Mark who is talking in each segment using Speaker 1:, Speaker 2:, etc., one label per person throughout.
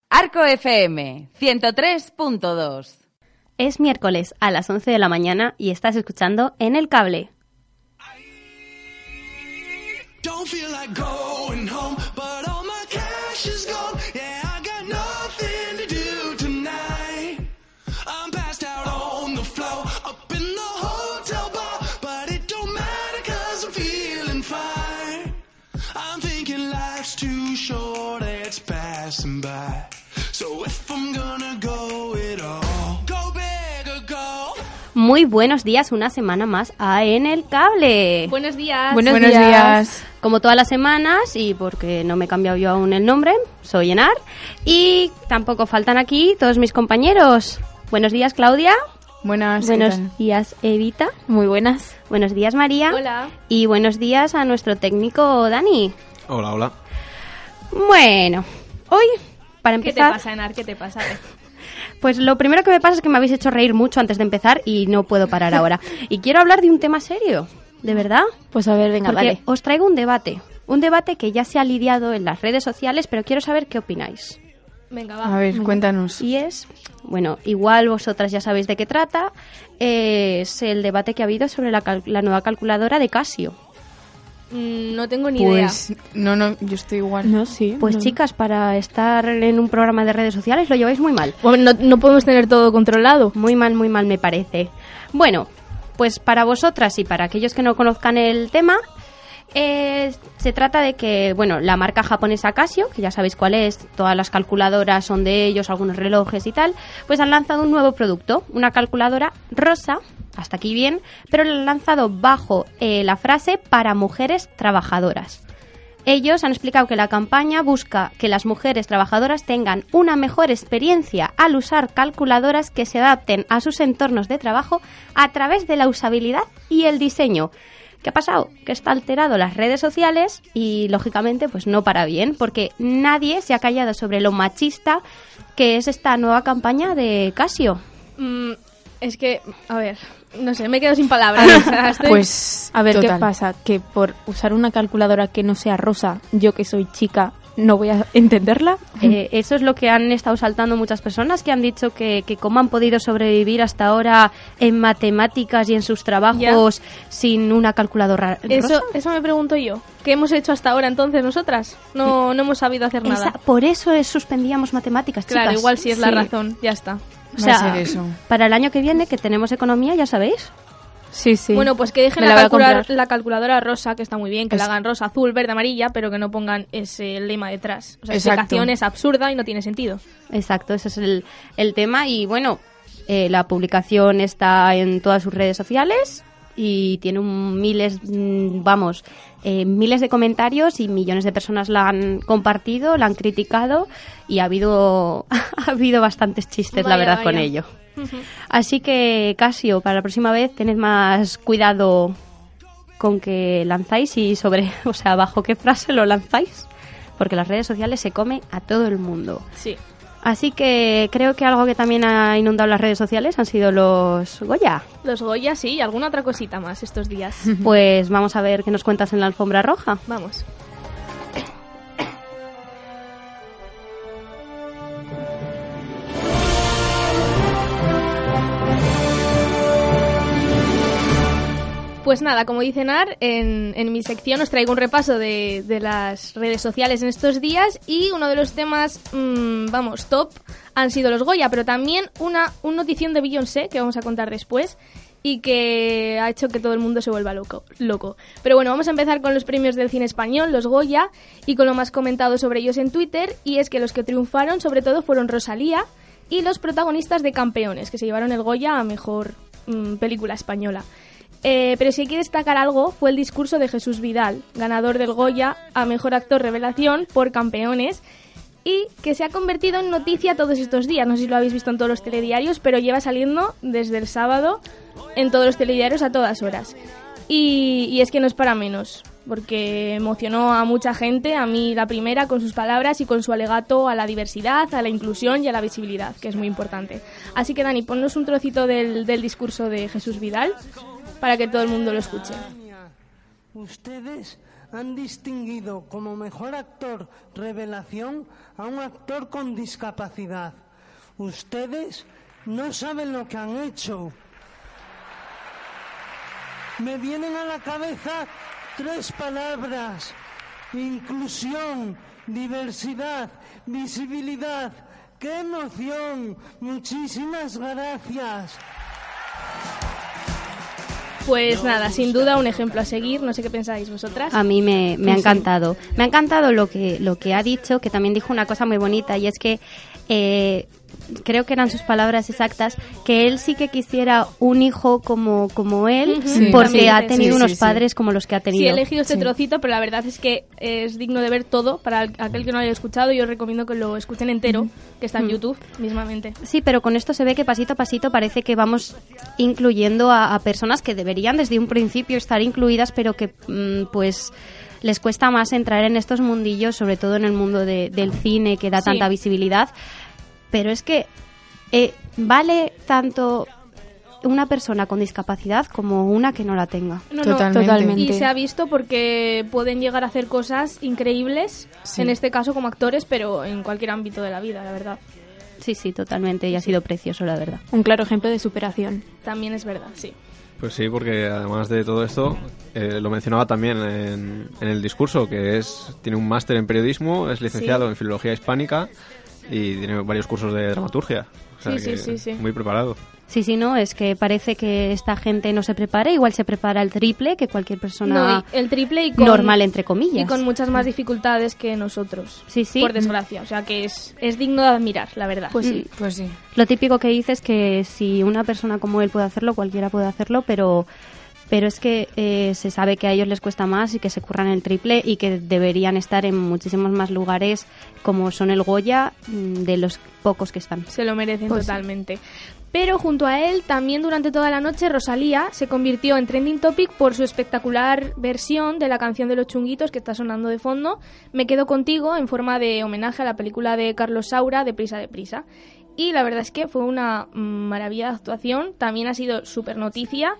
Speaker 1: Arco FM 103.2.
Speaker 2: Es miércoles a las 11 de la mañana y estás escuchando En el Cable. Muy buenos días, una semana más a En el Cable.
Speaker 3: Buenos días.
Speaker 4: Buenos días.
Speaker 2: Como todas las semanas, y porque no me he cambiado yo aún el nombre, soy Enar. Y tampoco faltan aquí todos mis compañeros. Buenos días, Claudia.
Speaker 4: Buenos
Speaker 2: días, Evita.
Speaker 4: Muy buenas.
Speaker 2: Buenos días, María.
Speaker 3: Hola.
Speaker 2: Y buenos días a nuestro técnico, Dani.
Speaker 5: Hola, hola.
Speaker 2: Bueno, hoy, para empezar...
Speaker 3: ¿Qué te pasa, Enar? ¿Qué te pasa?
Speaker 2: Pues lo primero que me pasa es que me habéis hecho reír mucho antes de empezar y no puedo parar ahora. Y quiero hablar de un tema serio, ¿de verdad?
Speaker 4: Pues a ver, venga,
Speaker 2: porque
Speaker 4: vale.
Speaker 2: Os traigo un debate que ya se ha lidiado en las redes sociales, pero quiero saber qué opináis.
Speaker 3: Venga, va.
Speaker 4: A ver, cuéntanos.
Speaker 2: Y es, bueno, igual vosotras ya sabéis de qué trata, es el debate que ha habido sobre la nueva calculadora de Casio.
Speaker 3: No tengo ni idea.
Speaker 4: Pues no, yo estoy igual.
Speaker 6: No, sí.
Speaker 2: Pues
Speaker 6: no.
Speaker 2: chicas, para estar en un programa de redes sociales lo lleváis muy mal.
Speaker 3: Bueno, no podemos tener todo controlado.
Speaker 2: Muy mal me parece. Bueno, pues para vosotras y para aquellos que no conozcan el tema, se trata de que, bueno, la marca japonesa Casio, que ya sabéis cuál es, todas las calculadoras son de ellos, algunos relojes y tal, pues han lanzado un nuevo producto, una calculadora rosa, hasta aquí bien, pero lo han lanzado bajo la frase para mujeres trabajadoras. Ellos han explicado que la campaña busca que las mujeres trabajadoras tengan una mejor experiencia al usar calculadoras que se adapten a sus entornos de trabajo a través de la usabilidad y el diseño. ¿Qué ha pasado? Que está alterado las redes sociales y, lógicamente, pues no para bien, porque nadie se ha callado sobre lo machista que es esta nueva campaña de Casio.
Speaker 3: Es que, a ver, no sé, me quedo sin palabras. O sea,
Speaker 4: Pues,
Speaker 6: A ver,
Speaker 4: total.
Speaker 6: ¿qué pasa? Que por usar una calculadora que no sea rosa, yo que soy chica, no voy a entenderla.
Speaker 2: Eso es lo que han estado saltando muchas personas, que han dicho que cómo han podido sobrevivir hasta ahora en matemáticas y en sus trabajos sin una calculadora rosa.
Speaker 3: Eso me pregunto yo. ¿Qué hemos hecho hasta ahora entonces nosotras? No hemos sabido hacer nada.
Speaker 2: Por eso suspendíamos matemáticas, chicas.
Speaker 3: Claro, igual sí es la
Speaker 2: Sí.
Speaker 3: razón. Ya está.
Speaker 2: O
Speaker 4: Va a
Speaker 2: sea,
Speaker 4: ser eso.
Speaker 2: para el año que viene, que tenemos economía, ya sabéis.
Speaker 6: Sí.
Speaker 3: Bueno, pues que dejen
Speaker 6: Me la voy a comprar.
Speaker 3: la calculadora rosa, que está muy bien, que la hagan rosa, azul, verde, amarilla, pero que no pongan ese lema detrás. O sea,
Speaker 4: Exacto.
Speaker 3: explicación es absurda y no tiene sentido.
Speaker 2: Exacto, ese es el tema. Y bueno, la publicación está en todas sus redes sociales y tiene miles de comentarios y millones de personas la han compartido, la han criticado y ha habido bastantes chistes, la
Speaker 3: Vaya,
Speaker 2: verdad, con
Speaker 3: vaya.
Speaker 2: ello. Así que, Casio, para la próxima vez tened más cuidado con que lanzáis y bajo qué frase lo lanzáis, porque las redes sociales se comen a todo el mundo.
Speaker 3: Sí.
Speaker 2: Así que creo que algo que también ha inundado las redes sociales han sido los Goya.
Speaker 3: Los Goya, sí, y alguna otra cosita más estos días.
Speaker 2: Pues vamos a ver qué nos cuentas en la alfombra roja.
Speaker 3: Vamos. Pues nada, como dice Nar, en mi sección os traigo un repaso de las redes sociales en estos días y uno de los temas, top, han sido los Goya, pero también una notición de Beyoncé, que vamos a contar después, y que ha hecho que todo el mundo se vuelva loco. Pero bueno, vamos a empezar con los premios del cine español, los Goya, y con lo más comentado sobre ellos en Twitter, y es que los que triunfaron sobre todo fueron Rosalía y los protagonistas de Campeones, que se llevaron el Goya a mejor película española. Pero si hay que destacar algo, fue el discurso de Jesús Vidal, ganador del Goya a Mejor Actor Revelación por Campeones, y que se ha convertido en noticia todos estos días. No sé si lo habéis visto en todos los telediarios, pero lleva saliendo desde el sábado en todos los telediarios a todas horas. Y es que no es para menos, porque emocionó a mucha gente, a mí la primera, con sus palabras y con su alegato a la diversidad, a la inclusión y a la visibilidad, que es muy importante. Así que, Dani, ponnos un trocito del discurso de Jesús Vidal para que todo el mundo lo escuche.
Speaker 7: Ustedes
Speaker 5: han distinguido como mejor actor revelación a un actor con discapacidad. Ustedes no saben lo que han hecho. Me vienen a la cabeza 3 palabras: inclusión, diversidad, visibilidad. ¡Qué emoción! Muchísimas gracias.
Speaker 3: Pues nada, sin duda un ejemplo a seguir. No sé qué pensáis vosotras.
Speaker 2: A mí me ha encantado. Me ha encantado lo que ha dicho, que también dijo una cosa muy bonita, y es que creo que eran sus palabras exactas, que él sí que quisiera un hijo como él, porque ha tenido unos padres como los que ha tenido.
Speaker 3: Sí, he elegido este trocito, pero la verdad es que es digno de ver todo. Para aquel que no lo haya escuchado, yo os recomiendo que lo escuchen entero, que está en YouTube mismamente.
Speaker 2: Sí, pero con esto se ve que pasito a pasito parece que vamos incluyendo a personas que deberían desde un principio estar incluidas, pero que pues les cuesta más entrar en estos mundillos, sobre todo en el mundo del cine, que da tanta visibilidad. Pero es que vale tanto una persona con discapacidad como una que no la tenga.
Speaker 3: No,
Speaker 6: Totalmente.
Speaker 3: Y se ha visto porque pueden llegar a hacer cosas increíbles, en este caso como actores, pero en cualquier ámbito de la vida, la verdad.
Speaker 2: Sí, y ha sido precioso, la verdad.
Speaker 6: Un claro ejemplo de superación.
Speaker 3: También es verdad, sí.
Speaker 7: Pues sí, porque además de todo esto, lo mencionaba también en el discurso, que tiene un máster en periodismo, es licenciado en filología hispánica y tiene varios cursos de dramaturgia. O sea,
Speaker 3: sí.
Speaker 7: Muy preparado.
Speaker 2: Sí, no, es que parece que esta gente no se prepara, igual se prepara el triple que cualquier persona
Speaker 3: el triple
Speaker 2: normal, entre comillas.
Speaker 3: Y con muchas más dificultades que nosotros,
Speaker 2: sí.
Speaker 3: Por desgracia, o sea que es digno de admirar, la verdad.
Speaker 4: Pues sí.
Speaker 2: Lo típico que dice es que si una persona como él puede hacerlo, cualquiera puede hacerlo, pero es que se sabe que a ellos les cuesta más y que se curran el triple y que deberían estar en muchísimos más lugares como son el Goya, de los pocos que están.
Speaker 3: Se lo merecen totalmente. Pero junto a él, también durante toda la noche, Rosalía se convirtió en trending topic por su espectacular versión de la canción de Los Chunguitos que está sonando de fondo, Me quedo contigo, en forma de homenaje a la película de Carlos Saura, Deprisa, deprisa. Y la verdad es que fue una maravilla de actuación, también ha sido súper noticia,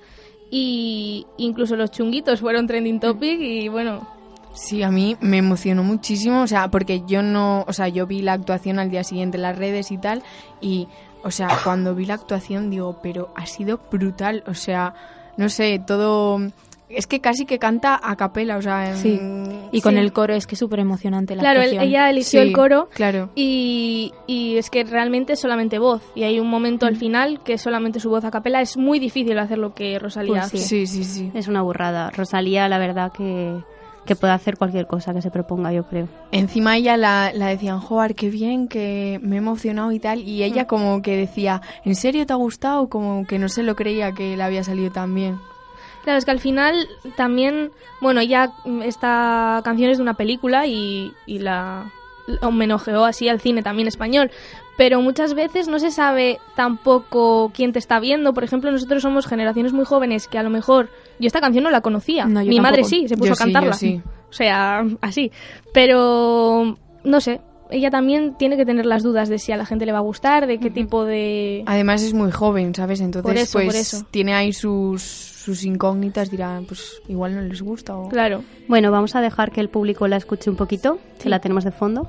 Speaker 3: y incluso Los Chunguitos fueron trending topic y bueno...
Speaker 4: Sí, a mí me emocionó muchísimo, o sea, porque yo vi la actuación al día siguiente en las redes y tal, y... O sea, cuando vi la actuación digo, pero ha sido brutal, o sea, no sé, todo... Es que casi que canta a capela, o sea...
Speaker 6: Y con el coro es que es súper emocionante la actuación.
Speaker 3: Claro, ella eligió el coro,
Speaker 4: claro.
Speaker 3: Y es que realmente es solamente voz, y hay un momento al final que es solamente su voz a capela. Es muy difícil hacer lo que Rosalía hace.
Speaker 4: Sí.
Speaker 2: Es una burrada. Rosalía, la verdad que puede hacer cualquier cosa que se proponga, yo creo.
Speaker 4: Encima ella la decían, joder, qué bien, que me he emocionado y tal, y ella como que decía, ¿en serio te ha gustado? Como que no se lo creía que le había salido tan bien.
Speaker 3: Claro, es que al final también, bueno, ella, esta canción es de una película y la homenajeó así al cine también español, pero muchas veces no se sabe tampoco quién te está viendo. Por ejemplo, nosotros somos generaciones muy jóvenes que a lo mejor yo esta canción no la conocía.
Speaker 6: No,
Speaker 3: mi madre sí, se puso a cantarla.
Speaker 4: Sí.
Speaker 3: O sea, así. Pero, no sé, ella también tiene que tener las dudas de si a la gente le va a gustar, de qué tipo de...
Speaker 4: Además es muy joven, ¿sabes? Entonces,
Speaker 3: por eso.
Speaker 4: Tiene ahí sus incógnitas, dirán, pues igual no les gusta o...
Speaker 3: Claro.
Speaker 2: Bueno, vamos a dejar que el público la escuche un poquito, que la tenemos de fondo.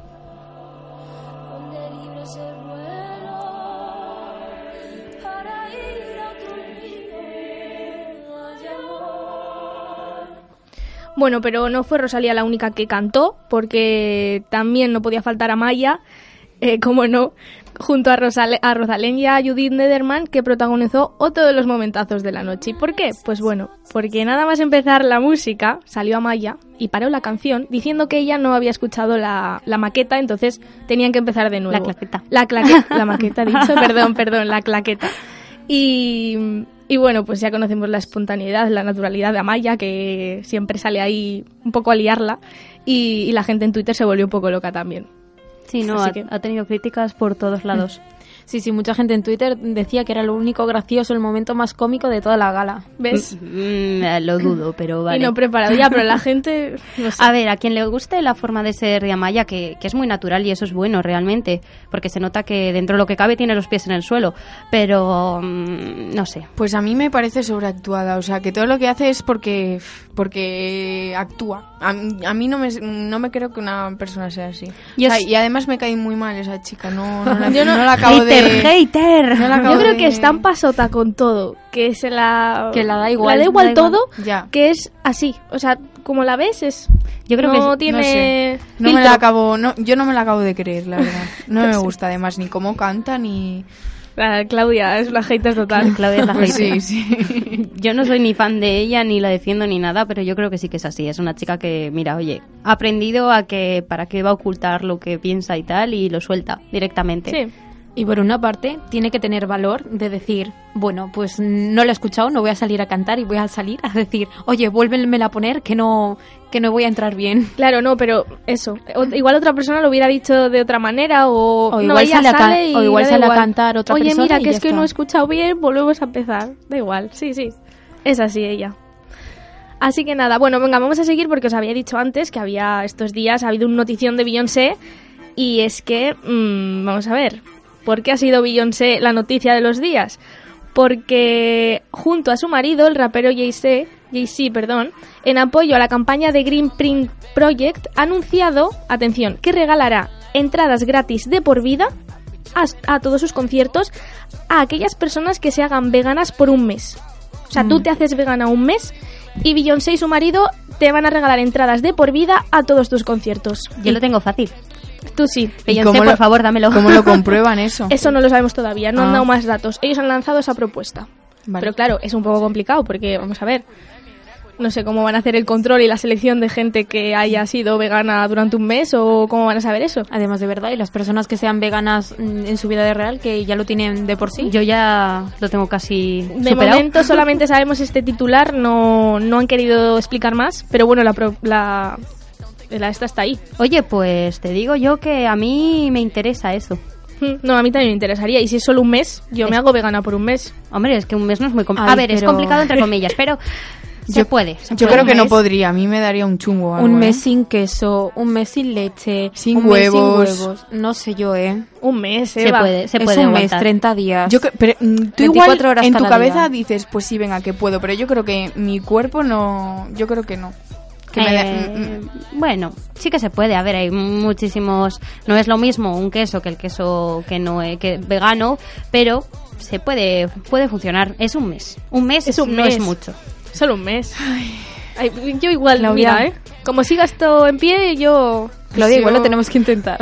Speaker 3: Bueno, pero no fue Rosalía la única que cantó, porque también no podía faltar Amaya, como no, junto a Rosalén y a Judith Nederman, que protagonizó otro de los momentazos de la noche. ¿Y por qué? Pues bueno, porque nada más empezar la música, salió Amaya y paró la canción diciendo que ella no había escuchado la maqueta, entonces tenían que empezar de nuevo.
Speaker 2: La claqueta.
Speaker 3: La maqueta, dicho, perdón, la claqueta. Y bueno, pues ya conocemos la espontaneidad, la naturalidad de Amaya, que siempre sale ahí un poco a liarla, y la gente en Twitter se volvió un poco loca también.
Speaker 2: Sí, no, ha tenido críticas por todos lados.
Speaker 6: Sí, mucha gente en Twitter decía que era lo único gracioso, el momento más cómico de toda la gala.
Speaker 3: ¿Ves?
Speaker 2: Lo dudo, pero vale.
Speaker 3: Y no preparado ya, pero la gente... No sé.
Speaker 2: A ver, a quien le guste la forma de ser de Amaya, que es muy natural y eso es bueno realmente, porque se nota que dentro de lo que cabe tiene los pies en el suelo, pero no sé.
Speaker 4: Pues a mí me parece sobreactuada, o sea, que todo lo que hace es porque actúa. A mí no me creo que una persona sea así. Y además me cae muy mal esa chica, no la acabo
Speaker 2: ¡Hater!
Speaker 4: No la acabo
Speaker 3: Yo creo
Speaker 4: de...
Speaker 3: que está en pasota con todo, que la da igual.
Speaker 6: La da igual
Speaker 3: todo,
Speaker 4: ya.
Speaker 3: que es así. O sea, como la ves es...
Speaker 2: Yo creo
Speaker 3: no
Speaker 2: que
Speaker 3: tiene
Speaker 4: no sé.
Speaker 3: filtro.
Speaker 4: Yo no me la acabo de creer, la verdad. No me gusta además ni cómo canta ni...
Speaker 3: Claudia es una hater total.
Speaker 2: Claudia es la
Speaker 4: Pues
Speaker 2: hater.
Speaker 4: sí.
Speaker 2: Yo no soy ni fan de ella, ni la defiendo ni nada, pero yo creo que sí que es así. Es una chica que, mira, oye, ha aprendido a que para qué va a ocultar lo que piensa y tal, y lo suelta directamente.
Speaker 3: Sí.
Speaker 6: Y por una parte, tiene que tener valor de decir, bueno, pues no lo he escuchado, no voy a salir a cantar y voy a salir a decir, oye, vuélvemela a poner que no voy a entrar bien.
Speaker 3: Claro, no, pero eso. Igual otra persona lo hubiera dicho de otra manera o
Speaker 6: O
Speaker 3: no,
Speaker 6: igual
Speaker 3: ella sale y
Speaker 6: o igual
Speaker 3: da
Speaker 6: sale a
Speaker 3: igual.
Speaker 6: cantar otra
Speaker 3: Oye,
Speaker 6: persona
Speaker 3: mira,
Speaker 6: y
Speaker 3: que
Speaker 6: ya
Speaker 3: es que
Speaker 6: está.
Speaker 3: no he escuchado bien, volvemos a empezar. Da igual, sí. Es así ella. Así que nada, bueno, venga, vamos a seguir porque os había dicho antes que estos días ha habido una notición de Beyoncé y es que, vamos a ver, ¿por qué ha sido Beyoncé la noticia de los días? Porque junto a su marido, el rapero Jay-Z, en apoyo a la campaña de Green Print Project, ha anunciado, atención, que regalará entradas gratis de por vida a todos sus conciertos a aquellas personas que se hagan veganas por un mes. O sea, tú te haces vegana un mes y Beyoncé y su marido te van a regalar entradas de por vida a todos tus conciertos.
Speaker 2: Yo lo tengo fácil.
Speaker 3: Tú sí.
Speaker 2: Beyoncé, por favor, dámelo.
Speaker 4: ¿Cómo lo comprueban eso?
Speaker 3: Eso no lo sabemos todavía, no han
Speaker 4: Ah.
Speaker 3: dado más datos. Ellos han lanzado esa propuesta.
Speaker 4: Vale.
Speaker 3: Pero claro, es un poco complicado porque, vamos a ver, no sé cómo van a hacer el control y la selección de gente que haya sido vegana durante un mes o cómo van a saber eso.
Speaker 6: Además de verdad, y las personas que sean veganas en su vida de real, que ya lo tienen de por sí.
Speaker 2: Yo ya lo tengo casi
Speaker 3: De
Speaker 2: superado.
Speaker 3: momento solamente sabemos este titular, no han querido explicar más, pero bueno, la esta está ahí.
Speaker 2: Oye, pues te digo yo que a mí me interesa eso.
Speaker 3: No, a mí también me interesaría. Y si es solo un mes, yo me hago vegana por un mes.
Speaker 2: Hombre, es que un mes no es muy complicado.
Speaker 6: Ay,
Speaker 2: A ver, es
Speaker 6: pero-
Speaker 2: complicado entre comillas, pero se puede.
Speaker 4: Yo creo que no podría, a mí me daría un chungo.
Speaker 6: Un mes sin queso, un mes sin leche,
Speaker 4: Sin
Speaker 6: un mes
Speaker 4: huevos.
Speaker 6: sin huevos. No sé yo,
Speaker 3: Un mes,
Speaker 2: Se
Speaker 3: Eva.
Speaker 2: puede
Speaker 6: es un mes,
Speaker 2: aguantar.
Speaker 6: 30 días.
Speaker 4: Pero tú
Speaker 6: 24
Speaker 4: igual
Speaker 6: horas
Speaker 4: en tu
Speaker 6: cada
Speaker 4: cabeza
Speaker 6: día.
Speaker 4: dices, pues sí, venga, que puedo, pero yo creo que mi cuerpo no, yo creo que no. Que me da-
Speaker 2: Bueno, sí que se puede. A ver, hay muchísimos... No es lo mismo un queso que el queso que no que vegano, pero se puede funcionar. Es un mes. Un mes
Speaker 3: Es un
Speaker 2: no
Speaker 3: mes.
Speaker 2: es mucho.
Speaker 3: Solo un mes. Ay, yo igual,
Speaker 6: Claudia.
Speaker 3: mira, como siga esto en pie, yo...
Speaker 6: Claudia, igual
Speaker 4: yo-
Speaker 6: lo tenemos que intentar.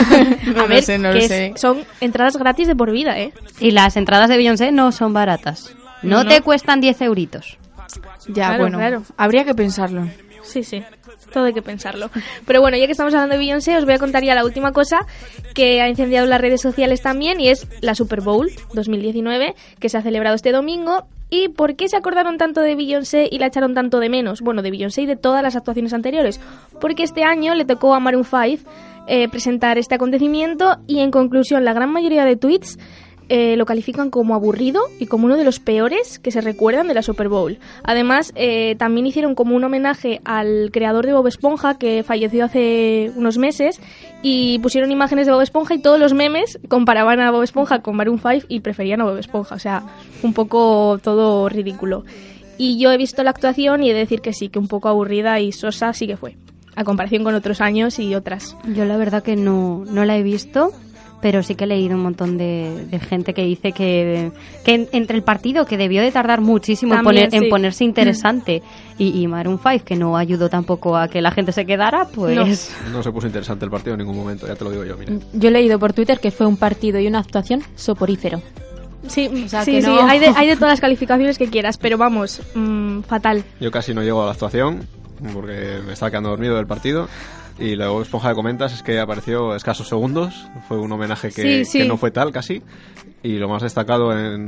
Speaker 4: No
Speaker 3: a
Speaker 4: lo
Speaker 3: ver,
Speaker 4: sé, no
Speaker 3: que
Speaker 4: lo sé.
Speaker 3: son entradas gratis de por vida, ¿eh?
Speaker 2: Y las entradas de Beyoncé no son baratas. No,
Speaker 3: No.
Speaker 2: te cuestan 10 euritos.
Speaker 4: Ya,
Speaker 3: Claro,
Speaker 4: bueno,
Speaker 3: claro.
Speaker 4: habría que pensarlo.
Speaker 3: Sí, todo hay que pensarlo. Pero bueno, ya que estamos hablando de Beyoncé, os voy a contar ya la última cosa que ha incendiado las redes sociales también, y es la Super Bowl 2019, que se ha celebrado este domingo. ¿Y por qué se acordaron tanto de Beyoncé y la echaron tanto de menos? Bueno, de Beyoncé y de todas las actuaciones anteriores. Porque este año le tocó a Maroon 5 presentar este acontecimiento, y en conclusión, la gran mayoría de tweets lo califican como aburrido y como uno de los peores que se recuerdan de la Super Bowl. Además, también hicieron como un homenaje al creador de Bob Esponja, que falleció hace unos meses, y pusieron imágenes de Bob Esponja, y todos los memes comparaban a Bob Esponja con Maroon 5 y preferían a Bob Esponja. O sea, un poco todo ridículo. Y yo he visto la actuación y he de decir que sí, que un poco aburrida y sosa sí que fue, a comparación con otros años y otras.
Speaker 2: Yo la verdad que no la he visto, pero sí que he leído un montón de gente que dice que entre el partido, que debió de tardar muchísimo
Speaker 3: También,
Speaker 2: en
Speaker 3: sí.
Speaker 2: ponerse interesante, y Maroon 5, que no ayudó tampoco a que la gente se quedara, pues...
Speaker 7: No se puso interesante el partido en ningún momento, ya te lo digo yo, mira.
Speaker 6: Yo he leído por Twitter que fue un partido y una actuación soporífero.
Speaker 3: Sí,
Speaker 6: sea,
Speaker 3: sí,
Speaker 6: que
Speaker 3: sí,
Speaker 6: no.
Speaker 3: hay de todas las calificaciones que quieras, pero vamos, fatal.
Speaker 7: Yo casi no llego a la actuación porque me estaba quedando dormido del partido. Y luego Esponja de comentas es que apareció escasos segundos, fue un homenaje que,
Speaker 3: Sí.
Speaker 7: que no fue tal casi. Y lo más destacado,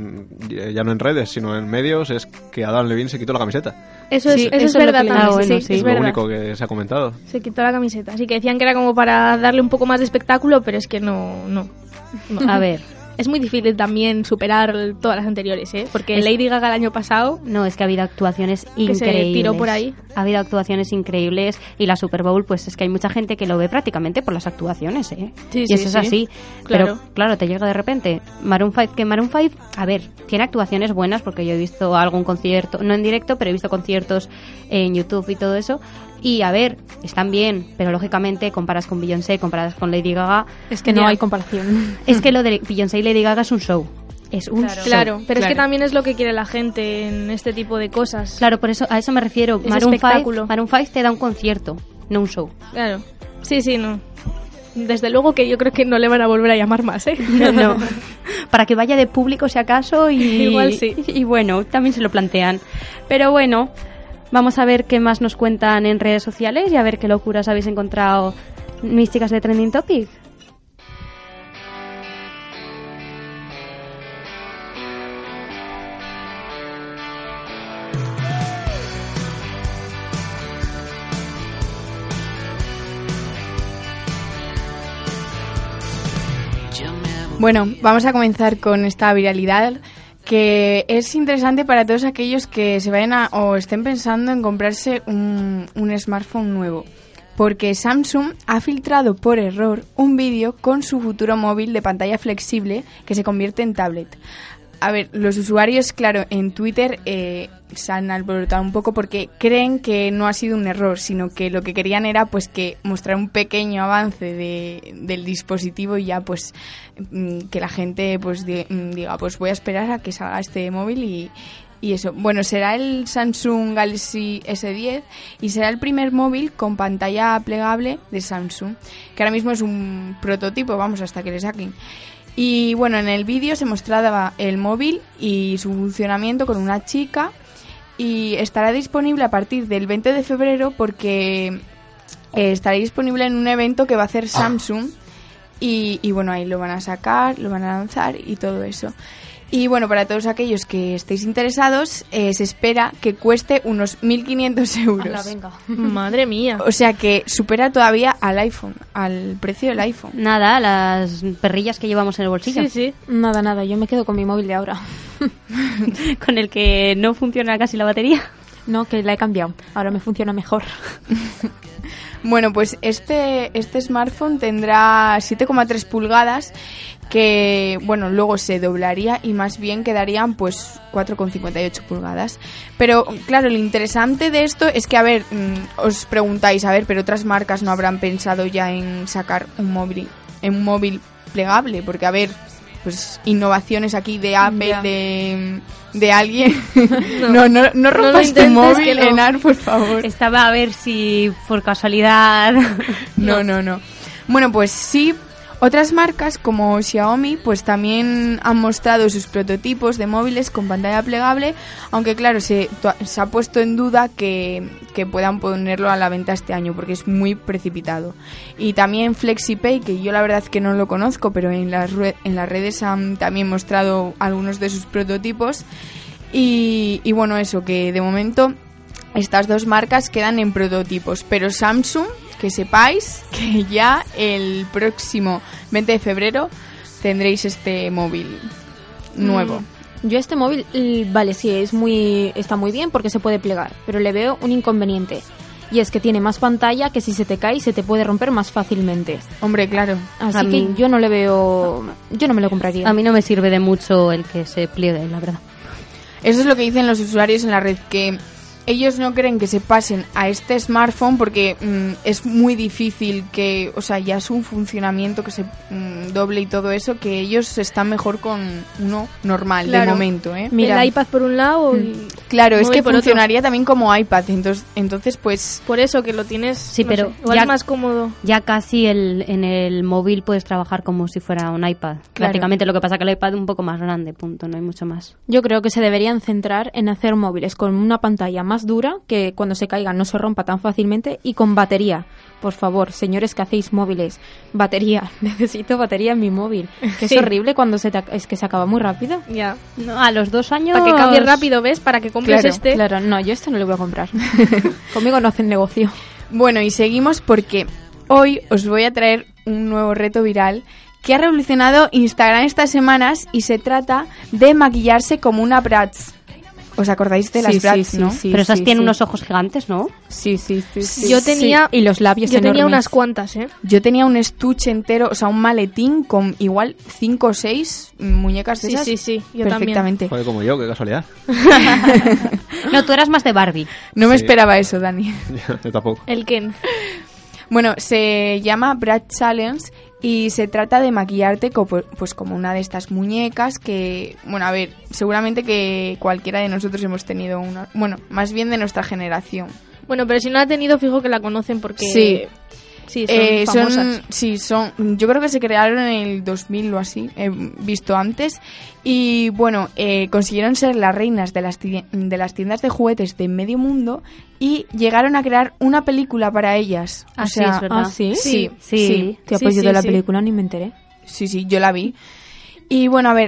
Speaker 7: ya no en redes, sino en medios, es que Adam Levine se quitó la camiseta.
Speaker 3: Eso
Speaker 6: Sí,
Speaker 3: es
Speaker 6: eso es lo
Speaker 3: verdad
Speaker 6: que
Speaker 3: también,
Speaker 2: bueno,
Speaker 3: sí,
Speaker 2: sí.
Speaker 3: es
Speaker 7: Es lo
Speaker 3: verdad.
Speaker 7: único que se ha comentado.
Speaker 3: Se quitó la camiseta, así que decían que era como para darle un poco más de espectáculo, pero es que no.
Speaker 2: A ver,
Speaker 3: es muy difícil también superar todas las anteriores, ¿eh? Porque Lady Gaga el año pasado...
Speaker 2: No, es que ha habido actuaciones increíbles.
Speaker 3: Que se tiró por ahí.
Speaker 2: Ha habido actuaciones increíbles y la Super Bowl, pues es que hay mucha gente que lo ve prácticamente por las actuaciones, ¿eh?
Speaker 3: Sí,
Speaker 2: y eso es así.
Speaker 3: Claro.
Speaker 2: Pero, claro, te llega de repente Maroon 5, que Maroon 5, a ver, tiene actuaciones buenas porque yo he visto algún concierto, no en directo, pero he visto conciertos en YouTube y todo eso. Y a ver, están bien, pero lógicamente comparas con Beyoncé, comparas con Lady Gaga...
Speaker 6: Es que no hay comparación.
Speaker 2: Es que lo de Beyoncé y Lady Gaga es un show. Es un show.
Speaker 3: Claro, pero es que también es lo que quiere la gente en este tipo de cosas.
Speaker 2: Claro, por eso, a eso me refiero.
Speaker 3: Es
Speaker 2: Maroon
Speaker 3: espectáculo.
Speaker 2: 5 te da un concierto, no un show.
Speaker 3: Claro. Sí, no. Desde luego que yo creo que no le van a volver a llamar más, ¿eh?
Speaker 2: No. Para que vaya de público si acaso y...
Speaker 3: Igual sí.
Speaker 2: Y bueno, también se lo plantean. Pero bueno... Vamos a ver qué más nos cuentan en redes sociales y a ver qué locuras habéis encontrado, mis chicas de Trending Topic.
Speaker 4: Bueno, vamos a comenzar con esta viralidad que es interesante para todos aquellos que se vayan o estén pensando en comprarse un smartphone nuevo, porque Samsung ha filtrado por error un vídeo con su futuro móvil de pantalla flexible que se convierte en tablet. A ver, los usuarios, claro, en Twitter se han alborotado un poco porque creen que no ha sido un error, sino que lo que querían era pues que mostrar un pequeño avance del dispositivo y ya pues que la gente pues diga pues voy a esperar a que salga este móvil y eso. Bueno, será el Samsung Galaxy S10 y será el primer móvil con pantalla plegable de Samsung, que ahora mismo es un prototipo, vamos, hasta que le saquen. Y bueno, en el vídeo se mostraba el móvil y su funcionamiento con una chica y estará disponible a partir del 20 de febrero porque estará disponible en un evento que va a hacer Samsung y bueno, ahí lo van a sacar, lo van a lanzar y todo eso. Y bueno, para todos aquellos que estéis interesados, se espera que cueste unos 1.500 euros.
Speaker 6: Ala, venga.
Speaker 3: Madre mía.
Speaker 4: O sea que supera todavía al iPhone, al precio del iPhone.
Speaker 2: Nada, las perrillas que llevamos en el bolsillo.
Speaker 3: Sí.
Speaker 6: Nada, yo me quedo con mi móvil de ahora.
Speaker 2: Con el que no funciona casi la batería.
Speaker 6: No, que la he cambiado. Ahora me funciona mejor.
Speaker 4: Bueno, pues este smartphone tendrá 7,3 pulgadas que, bueno, luego se doblaría y más bien quedarían pues 4,58 pulgadas. Pero, claro, lo interesante de esto es que, a ver, os preguntáis, a ver, pero otras marcas no habrán pensado ya en sacar un móvil plegable, porque, a ver, pues innovaciones aquí de Apple, de alguien. No rompas tu móvil, Enar, por favor.
Speaker 2: Estaba a ver si por casualidad...
Speaker 4: No. Bueno, pues sí, otras marcas como Xiaomi pues también han mostrado sus prototipos de móviles con pantalla plegable, aunque claro, se ha puesto en duda que puedan ponerlo a la venta este año porque es muy precipitado. Y también FlexiPay, que yo la verdad es que no lo conozco, pero en las redes han también mostrado algunos de sus prototipos y bueno, eso, que de momento estas dos marcas quedan en prototipos, pero Samsung, que sepáis que ya el próximo 20 de febrero tendréis este móvil nuevo.
Speaker 6: Yo este móvil, vale, sí, está muy bien porque se puede plegar, pero le veo un inconveniente. Y es que tiene más pantalla que si se te cae se te puede romper más fácilmente.
Speaker 4: Hombre, claro.
Speaker 6: Así que yo no le veo... Yo no me lo compraría.
Speaker 2: A mí no me sirve de mucho el que se pliegue, la verdad.
Speaker 4: Eso es lo que dicen los usuarios en la red, que ellos no creen que se pasen a este smartphone porque es muy difícil que, o sea, ya es un funcionamiento que se doble y todo eso, que ellos están mejor con uno normal, claro, de momento, ¿eh?
Speaker 3: Mira, el iPad por un lado y...
Speaker 4: Claro, es que funcionaría también como iPad, entonces pues...
Speaker 3: Por eso que lo tienes,
Speaker 2: sí,
Speaker 3: no
Speaker 2: pero
Speaker 3: sé, igual
Speaker 2: ya,
Speaker 3: es más cómodo.
Speaker 2: Ya casi en el móvil puedes trabajar como si fuera un iPad. Claro. Prácticamente, lo que pasa que el iPad es un poco más grande, punto, no hay mucho más.
Speaker 6: Yo creo que se deberían centrar en hacer móviles con una pantalla más dura, que cuando se caiga no se rompa tan fácilmente, y con batería. Por favor, señores que hacéis móviles, batería, necesito batería en mi móvil. Que
Speaker 3: Sí.
Speaker 6: es horrible cuando es que se acaba muy rápido.
Speaker 3: Ya.
Speaker 2: No, a los 2 años...
Speaker 3: Para que cambie rápido, ¿ves? Para que compres
Speaker 4: Claro,
Speaker 3: este.
Speaker 6: Claro, no, yo este no le voy a comprar. Conmigo no hacen negocio.
Speaker 4: Bueno, y seguimos porque hoy os voy a traer un nuevo reto viral que ha revolucionado Instagram estas semanas y se trata de maquillarse como una Bratz. ¿Os acordáis de las Bratz, no?
Speaker 2: Pero esas tienen unos ojos gigantes, ¿no?
Speaker 6: Sí.
Speaker 3: Yo tenía...
Speaker 6: Y los labios
Speaker 3: Yo tenía
Speaker 6: enormes.
Speaker 3: unas cuantas, ¿eh?
Speaker 4: Yo tenía un estuche entero, o sea, un maletín con igual 5 o 6 muñecas de esas.
Speaker 3: Sí, yo
Speaker 4: perfectamente.
Speaker 7: Joder, como yo, qué casualidad.
Speaker 2: No, tú eras más de Barbie.
Speaker 4: No me
Speaker 7: Sí.
Speaker 4: esperaba eso, Dani.
Speaker 7: Yo tampoco.
Speaker 3: El Ken.
Speaker 4: Bueno, se llama Bratz Challenge y se trata de maquillarte pues como una de estas muñecas que, bueno, a ver, seguramente que cualquiera de nosotros hemos tenido una, bueno, más bien de nuestra generación.
Speaker 3: Bueno, pero si no la ha tenido, fijo que la conocen porque...
Speaker 4: Sí.
Speaker 3: Sí, son famosas.
Speaker 4: Yo creo que se crearon en el 2000 o así, he visto antes. Y bueno, consiguieron ser las reinas de las tiendas de juguetes de medio mundo y llegaron a crear una película para ellas.
Speaker 2: Ah, sí, es verdad.
Speaker 6: ¿Ah, sí?
Speaker 4: Sí.
Speaker 6: Tía, pues yo de la película ni me enteré.
Speaker 4: Sí, yo la vi. Y bueno, a ver,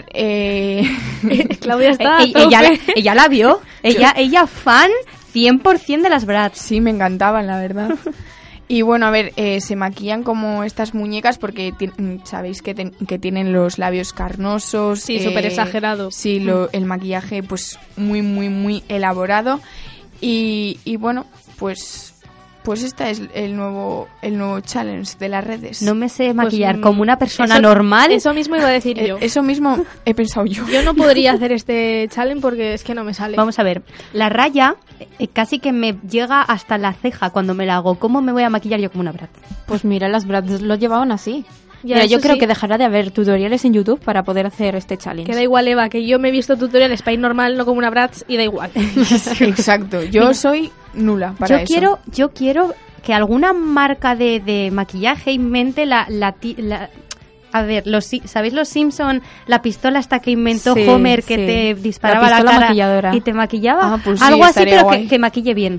Speaker 3: Claudia está a tope.
Speaker 2: ella la vio. Ella fan 100% de las Bratz.
Speaker 4: sí, me encantaban, la verdad. Y bueno, a ver, se maquillan como estas muñecas porque sabéis que tienen los labios carnosos.
Speaker 3: Sí, súper exagerado.
Speaker 4: Sí, el maquillaje pues muy, muy, muy elaborado. Y bueno, pues este es el nuevo challenge de las redes.
Speaker 2: No me sé maquillar
Speaker 3: Pues,
Speaker 2: como una persona
Speaker 3: eso-
Speaker 2: normal.
Speaker 3: Eso mismo iba a decir yo.
Speaker 4: Eso mismo he pensado yo.
Speaker 3: Yo no podría hacer este challenge porque es que no me sale.
Speaker 2: Vamos a ver, la raya casi que me llega hasta la ceja cuando me la hago. ¿Cómo me voy a maquillar yo como una Bratz?
Speaker 6: Pues mira, las Bratz lo llevaban así.
Speaker 3: Ya,
Speaker 6: Mira, yo
Speaker 3: eso
Speaker 6: creo
Speaker 3: sí.
Speaker 6: que dejará de haber tutoriales en YouTube para poder hacer este challenge.
Speaker 3: Que da igual, Eva, que yo me he visto tutoriales para ir normal, no como una Bratz, y da igual.
Speaker 4: Exacto, yo soy nula para eso.
Speaker 2: Yo quiero que alguna marca de maquillaje invente a ver, ¿sabéis los Simpson? La pistola hasta que inventó
Speaker 6: Sí,
Speaker 2: Homer que
Speaker 6: sí.
Speaker 2: te disparaba
Speaker 6: La
Speaker 2: la
Speaker 6: pistola
Speaker 2: cara
Speaker 6: maquilladora.
Speaker 2: y te maquillaba.
Speaker 4: Ah, pues sí,
Speaker 2: algo así,
Speaker 4: estaría
Speaker 2: pero
Speaker 4: guay.
Speaker 2: que maquille bien.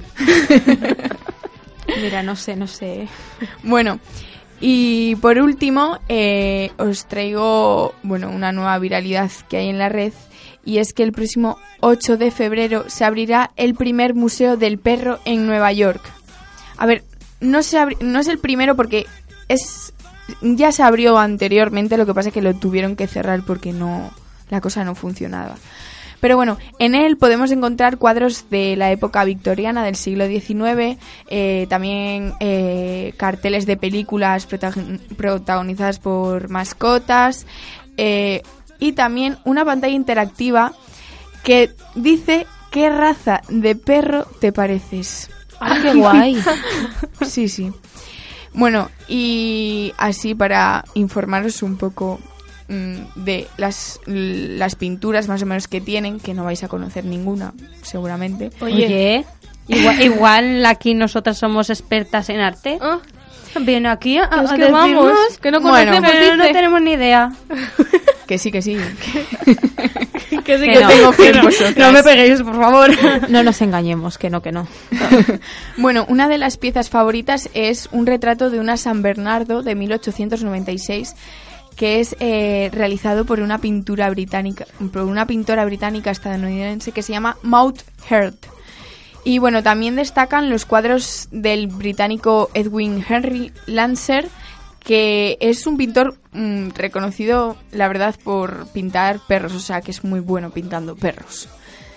Speaker 6: Mira, no sé.
Speaker 4: Bueno, y por último, os traigo una nueva viralidad que hay en la red, y es que el próximo 8 de febrero se abrirá el primer museo del perro en Nueva York. A ver, no es el primero porque ya se abrió anteriormente, lo que pasa es que lo tuvieron que cerrar porque la cosa no funcionaba. Pero bueno, en él podemos encontrar cuadros de la época victoriana del siglo XIX, también carteles de películas protagonizadas por mascotas, y también una pantalla interactiva que dice qué raza de perro te pareces.
Speaker 6: ¡Ah, qué guay!
Speaker 4: Sí. Bueno, y así para informaros un poco de las pinturas más o menos que tienen, que no vais a conocer ninguna, seguramente.
Speaker 2: Oye, igual aquí nosotras somos expertas en arte.
Speaker 3: Ah,
Speaker 2: Viene aquí a
Speaker 3: es que
Speaker 2: decirnos
Speaker 3: vamos, que no
Speaker 4: Bueno,
Speaker 3: conocemos,
Speaker 2: pero no
Speaker 3: dice.
Speaker 2: tenemos ni idea.
Speaker 4: Que sí.
Speaker 3: Que sí,
Speaker 2: Que
Speaker 3: que
Speaker 2: no,
Speaker 3: tengo
Speaker 4: que
Speaker 3: fe.
Speaker 4: no.
Speaker 2: No me peguéis, por favor.
Speaker 6: No nos engañemos, que no.
Speaker 4: Bueno, una de las piezas favoritas es un retrato de una San Bernardo de 1896 que es realizado por una pintora británica estadounidense que se llama Maud Heard. Y bueno, también destacan los cuadros del británico Edwin Henry Lancer, que es un pintor reconocido, la verdad, por pintar perros, o sea, que es muy bueno pintando perros.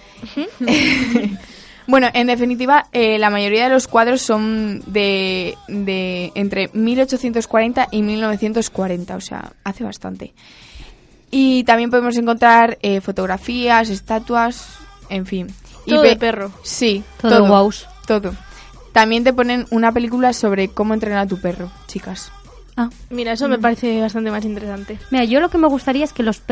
Speaker 4: Bueno, en definitiva, la mayoría de los cuadros son de entre 1840 y 1940, o sea, hace bastante. Y también podemos encontrar fotografías, estatuas, en fin.
Speaker 3: Todo de perro.
Speaker 4: Sí,
Speaker 2: Todo guaus.
Speaker 4: Todo. También te ponen una película sobre cómo entrenar a tu perro, chicas.
Speaker 3: Mira, eso me parece bastante más interesante.
Speaker 2: Mira, yo lo que me gustaría es que los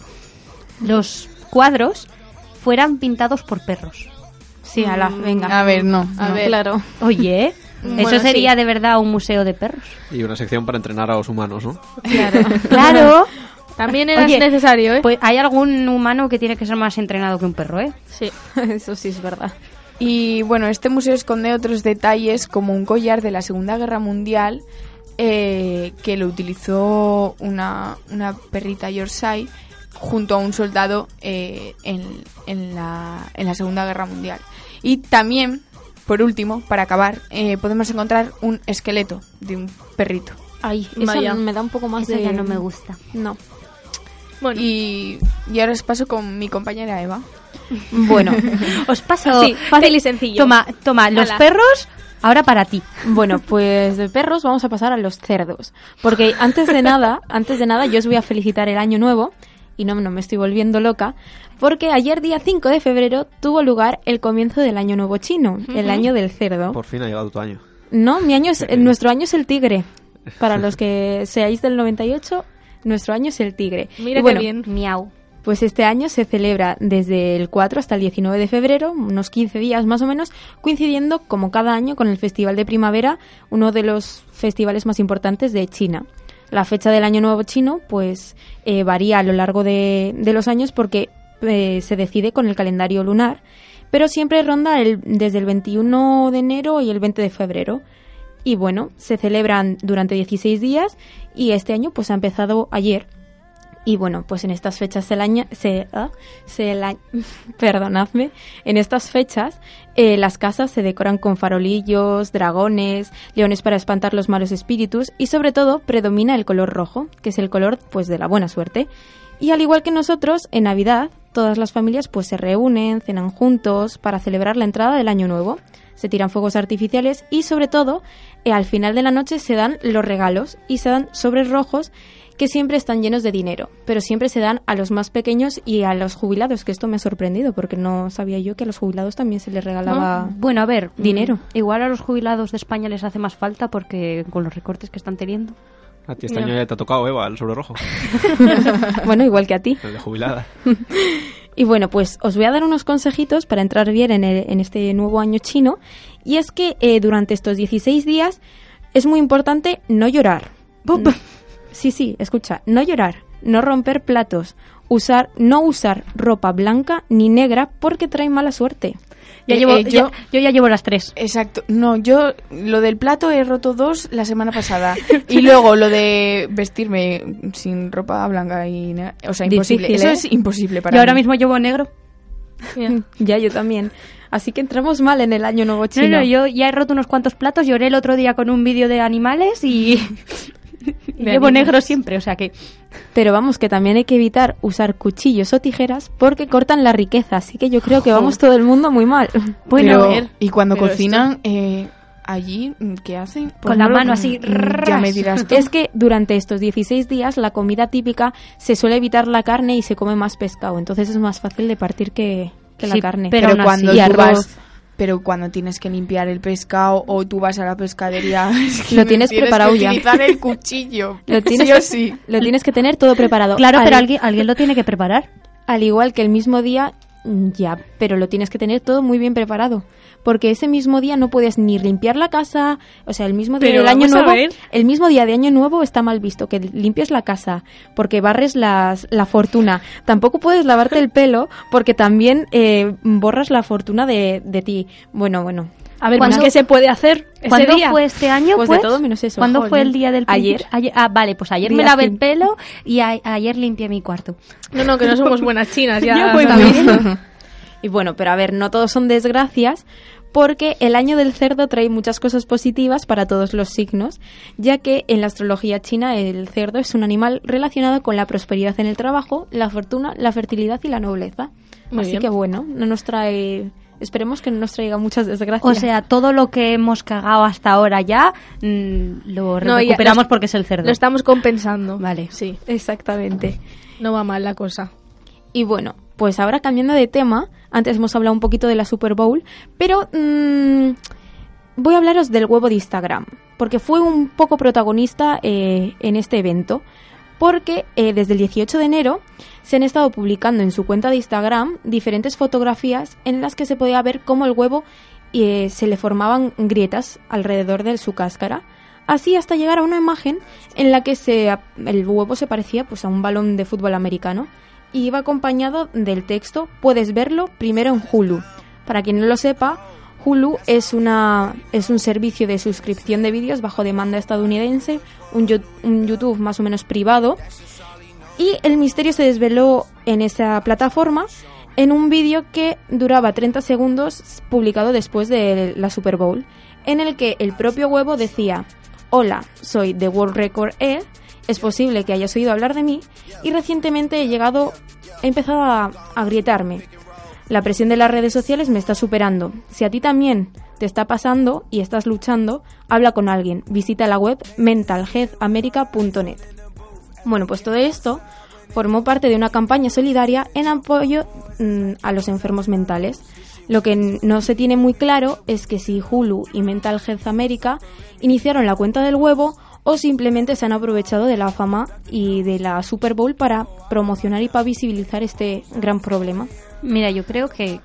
Speaker 2: cuadros fueran pintados por perros.
Speaker 6: Sí, ala, venga.
Speaker 4: A ver, no.
Speaker 3: A
Speaker 4: no.
Speaker 3: ver.
Speaker 6: Claro.
Speaker 2: Oye,
Speaker 3: Bueno,
Speaker 2: eso sería
Speaker 3: sí.
Speaker 2: de verdad un museo de perros.
Speaker 7: Y una sección para entrenar a los humanos, ¿no?
Speaker 2: Claro.
Speaker 3: También era
Speaker 2: Oye,
Speaker 3: necesario, ¿eh?
Speaker 2: Pues hay algún humano que tiene que ser más entrenado que un perro, ¿eh?
Speaker 3: Sí.
Speaker 6: Eso sí es verdad.
Speaker 4: Y bueno, este museo esconde otros detalles como un collar de la Segunda Guerra Mundial que lo utilizó una perrita Yorkshire junto a un soldado en la Segunda Guerra Mundial. Y también, por último, para acabar, podemos encontrar un esqueleto de un perrito.
Speaker 6: Ay, esa
Speaker 3: Vaya.
Speaker 6: me da un poco más
Speaker 2: Eso
Speaker 6: de...
Speaker 2: ya no me gusta.
Speaker 6: No.
Speaker 3: Bueno,
Speaker 4: Y ahora os paso con mi compañera Eva.
Speaker 6: Bueno,
Speaker 2: Os paso...
Speaker 3: Sí, fácil y sencillo.
Speaker 2: Toma, los
Speaker 3: Hala.
Speaker 2: perros, ahora para ti.
Speaker 6: bueno, pues de perros vamos a pasar a los cerdos. Porque antes de nada, yo os voy a felicitar el año nuevo. Y no me estoy volviendo loca. Porque ayer, día 5 de febrero, tuvo lugar el comienzo del año nuevo chino. El año del cerdo.
Speaker 7: Por fin ha llegado tu año.
Speaker 6: No, nuestro año es el tigre. Para los que seáis del 98, nuestro año es el tigre.
Speaker 3: mira
Speaker 6: Y bueno,
Speaker 3: qué bien.
Speaker 2: Miau.
Speaker 6: pues este año se celebra desde el 4 hasta el 19 de febrero, unos 15 días más o menos, coincidiendo como cada año con el Festival de Primavera, uno de los festivales más importantes de China. La fecha del Año Nuevo chino pues varía a lo largo de los años porque se decide con el calendario lunar, pero siempre ronda desde el 21 de enero y el 20 de febrero. Y bueno, se celebran durante 16 días y este año pues ha empezado ayer. Y bueno, pues en estas fechas perdonadme, en estas fechas las casas se decoran con farolillos, dragones, leones para espantar los malos espíritus y sobre todo predomina el color rojo, que es el color pues de la buena suerte. Y al igual que nosotros, en Navidad todas las familias pues se reúnen, cenan juntos para celebrar la entrada del año nuevo. Se tiran fuegos artificiales y sobre todo al final de la noche se dan los regalos y se dan sobres rojos que siempre están llenos de dinero, pero siempre se dan a los más pequeños y a los jubilados, que esto me ha sorprendido porque no sabía yo que a los jubilados también se les regalaba
Speaker 2: Bueno, a ver,
Speaker 6: dinero.
Speaker 2: Igual a los jubilados de España les hace más falta porque con los recortes que están teniendo.
Speaker 7: A ti este año ya te ha tocado, Eva, el sobre rojo.
Speaker 6: Bueno, igual que a ti.
Speaker 7: El de jubilada.
Speaker 6: Y bueno, pues os voy a dar unos consejitos para entrar bien en este nuevo año chino. Y es que durante estos 16 días es muy importante no llorar. Sí, escucha, no llorar, no romper platos, no usar ropa blanca ni negra porque trae mala suerte.
Speaker 2: Yo ya llevo las 3.
Speaker 4: Exacto. No, yo lo del plato he roto 2 la semana pasada. Y luego lo de vestirme sin ropa blanca y negra. O sea, imposible.
Speaker 6: Difícil,
Speaker 4: Eso es imposible para
Speaker 2: Yo ahora
Speaker 4: mí.
Speaker 2: mismo llevo negro.
Speaker 6: Ya, yo también. Así que entramos mal en el año nuevo chino.
Speaker 2: No, yo ya he roto unos cuantos platos. Lloré el otro día con un vídeo de animales y llevo negro siempre, o sea que...
Speaker 6: Pero vamos, que también hay que evitar usar cuchillos o tijeras porque cortan la riqueza. Así que yo creo que vamos todo el mundo muy mal.
Speaker 2: Bueno,
Speaker 4: Pero,
Speaker 2: a ver,
Speaker 4: y cuando
Speaker 3: pero
Speaker 4: cocinan, allí, ¿qué hacen?
Speaker 2: Con la mano así,
Speaker 4: Ya me dirás tú.
Speaker 6: Es que durante estos 16 días la comida típica se suele evitar la carne y se come más pescado. Entonces es más fácil de partir que la
Speaker 2: Sí,
Speaker 6: carne.
Speaker 2: pero aún
Speaker 4: cuando
Speaker 6: así. Y
Speaker 4: tú
Speaker 6: arroz.
Speaker 4: vas, pero cuando tienes que limpiar el pescado o tú vas a la pescadería, es que
Speaker 6: Lo tienes preparado
Speaker 4: que
Speaker 6: ya.
Speaker 4: utilizar el cuchillo.
Speaker 6: Lo tienes,
Speaker 4: sí o sí.
Speaker 6: lo tienes que tener todo preparado.
Speaker 2: Claro, pero alguien lo tiene que preparar.
Speaker 6: Al igual que el mismo día, ya, pero lo tienes que tener todo muy bien preparado. Porque ese mismo día no puedes ni limpiar la casa, o sea, el mismo día
Speaker 3: Pero
Speaker 6: del año
Speaker 3: vamos a
Speaker 6: nuevo,
Speaker 3: ver.
Speaker 6: el mismo día de año nuevo está mal visto que limpies la casa porque barres la fortuna. Tampoco puedes lavarte el pelo porque también borras la fortuna de ti. Bueno.
Speaker 3: A ver,
Speaker 2: ¿Cuándo-
Speaker 3: pues, ¿qué se puede hacer ese
Speaker 2: ¿Cuándo
Speaker 3: día?
Speaker 2: fue este año?
Speaker 6: Pues de todo menos eso.
Speaker 2: ¿Cuándo
Speaker 6: Joder.
Speaker 2: fue el día del
Speaker 6: Ayer.
Speaker 2: principio? Vale, pues ayer me
Speaker 6: Día
Speaker 2: lavé el
Speaker 6: 5.
Speaker 2: pelo y ayer limpié mi cuarto.
Speaker 3: No, que no somos buenas chinas, ya
Speaker 6: Pues
Speaker 3: está bien.
Speaker 6: Y bueno, pero a ver, no todos son desgracias, porque el año del cerdo trae muchas cosas positivas para todos los signos, ya que en la astrología china el cerdo es un animal relacionado con la prosperidad en el trabajo, la fortuna, la fertilidad y la nobleza.
Speaker 3: Muy
Speaker 6: Así
Speaker 3: bien.
Speaker 6: que bueno, no nos trae... Esperemos que no nos traiga muchas desgracias.
Speaker 2: O sea, todo lo que hemos cagado hasta ahora ya lo
Speaker 3: No, ya
Speaker 2: recuperamos
Speaker 3: lo-
Speaker 2: porque es el cerdo.
Speaker 3: Lo estamos compensando.
Speaker 2: Vale.
Speaker 3: Sí,
Speaker 6: Exactamente.
Speaker 3: no va mal la cosa.
Speaker 6: Y bueno, pues ahora cambiando de tema, antes hemos hablado un poquito de la Super Bowl, pero voy a hablaros del huevo de Instagram, porque fue un poco protagonista en este evento, porque desde el 18 de enero se han estado publicando en su cuenta de Instagram diferentes fotografías en las que se podía ver cómo el huevo se le formaban grietas alrededor de su cáscara. Así hasta llegar a una imagen en la que el huevo se parecía pues a un balón de fútbol americano y iba acompañado del texto "Puedes verlo primero en Hulu". Para quien no lo sepa, Hulu es un servicio de suscripción de vídeos bajo demanda estadounidense, un YouTube más o menos privado, y el misterio se desveló en esa plataforma en un vídeo que duraba 30 segundos publicado después de la Super Bowl, en el que el propio huevo decía: hola, soy The World Record E, es posible que hayas oído hablar de mí y recientemente he empezado a agrietarme. La presión de las redes sociales me está superando. Si a ti también te está pasando y estás luchando, habla con alguien. Visita la web mentalhealthamerica.net. Bueno, pues todo esto formó parte de una campaña solidaria en apoyo a los enfermos mentales. Lo que no se tiene muy claro es que si Hulu y Mental Health America iniciaron la cuenta del huevo o simplemente se han aprovechado de la fama y de la Super Bowl para promocionar y para visibilizar este gran problema.
Speaker 2: Mira, yo creo que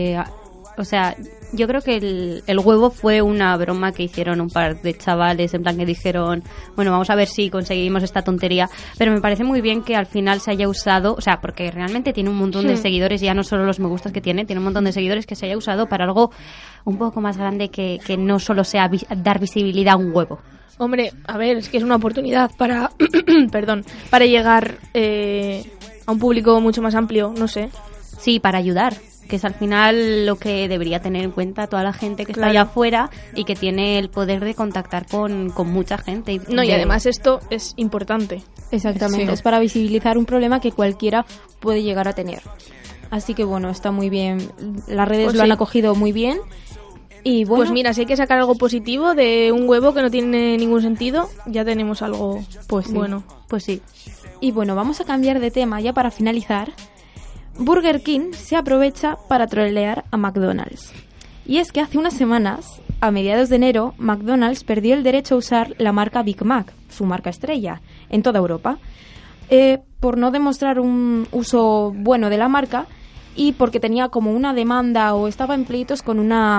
Speaker 2: yo creo que el huevo fue una broma que hicieron un par de chavales, en plan que dijeron, bueno, vamos a ver si conseguimos esta tontería, pero me parece muy bien que al final se haya usado, o sea, porque realmente tiene un montón de seguidores, ya no solo los me gustas que tiene un montón de seguidores, que se haya usado para algo un poco más grande que no solo sea dar visibilidad a un huevo.
Speaker 3: Hombre, a ver, es que es una oportunidad para para llegar a un público mucho más amplio, no sé.
Speaker 2: Sí, para ayudar, que es al final lo que debería tener en cuenta toda la gente que está allá afuera y que tiene el poder de contactar con mucha gente.
Speaker 3: Y además esto es importante.
Speaker 6: Exactamente,
Speaker 4: Sí.
Speaker 6: es para visibilizar un problema que cualquiera puede llegar a tener. Así que bueno, está muy bien, las redes
Speaker 3: Pues
Speaker 6: lo han
Speaker 3: sí.
Speaker 6: acogido muy bien. Y bueno,
Speaker 3: Pues mira, si hay que sacar algo positivo de un huevo que no tiene ningún sentido, ya tenemos algo
Speaker 6: pues sí.
Speaker 3: bueno.
Speaker 2: Pues sí.
Speaker 6: Y bueno, vamos a cambiar de tema ya para finalizar. Burger King se aprovecha para trolear a McDonald's. Y es que hace unas semanas, a mediados de enero, McDonald's perdió el derecho a usar la marca Big Mac, su marca estrella, en toda Europa, por no demostrar un uso bueno de la marca y porque tenía como una demanda o estaba en pleitos con una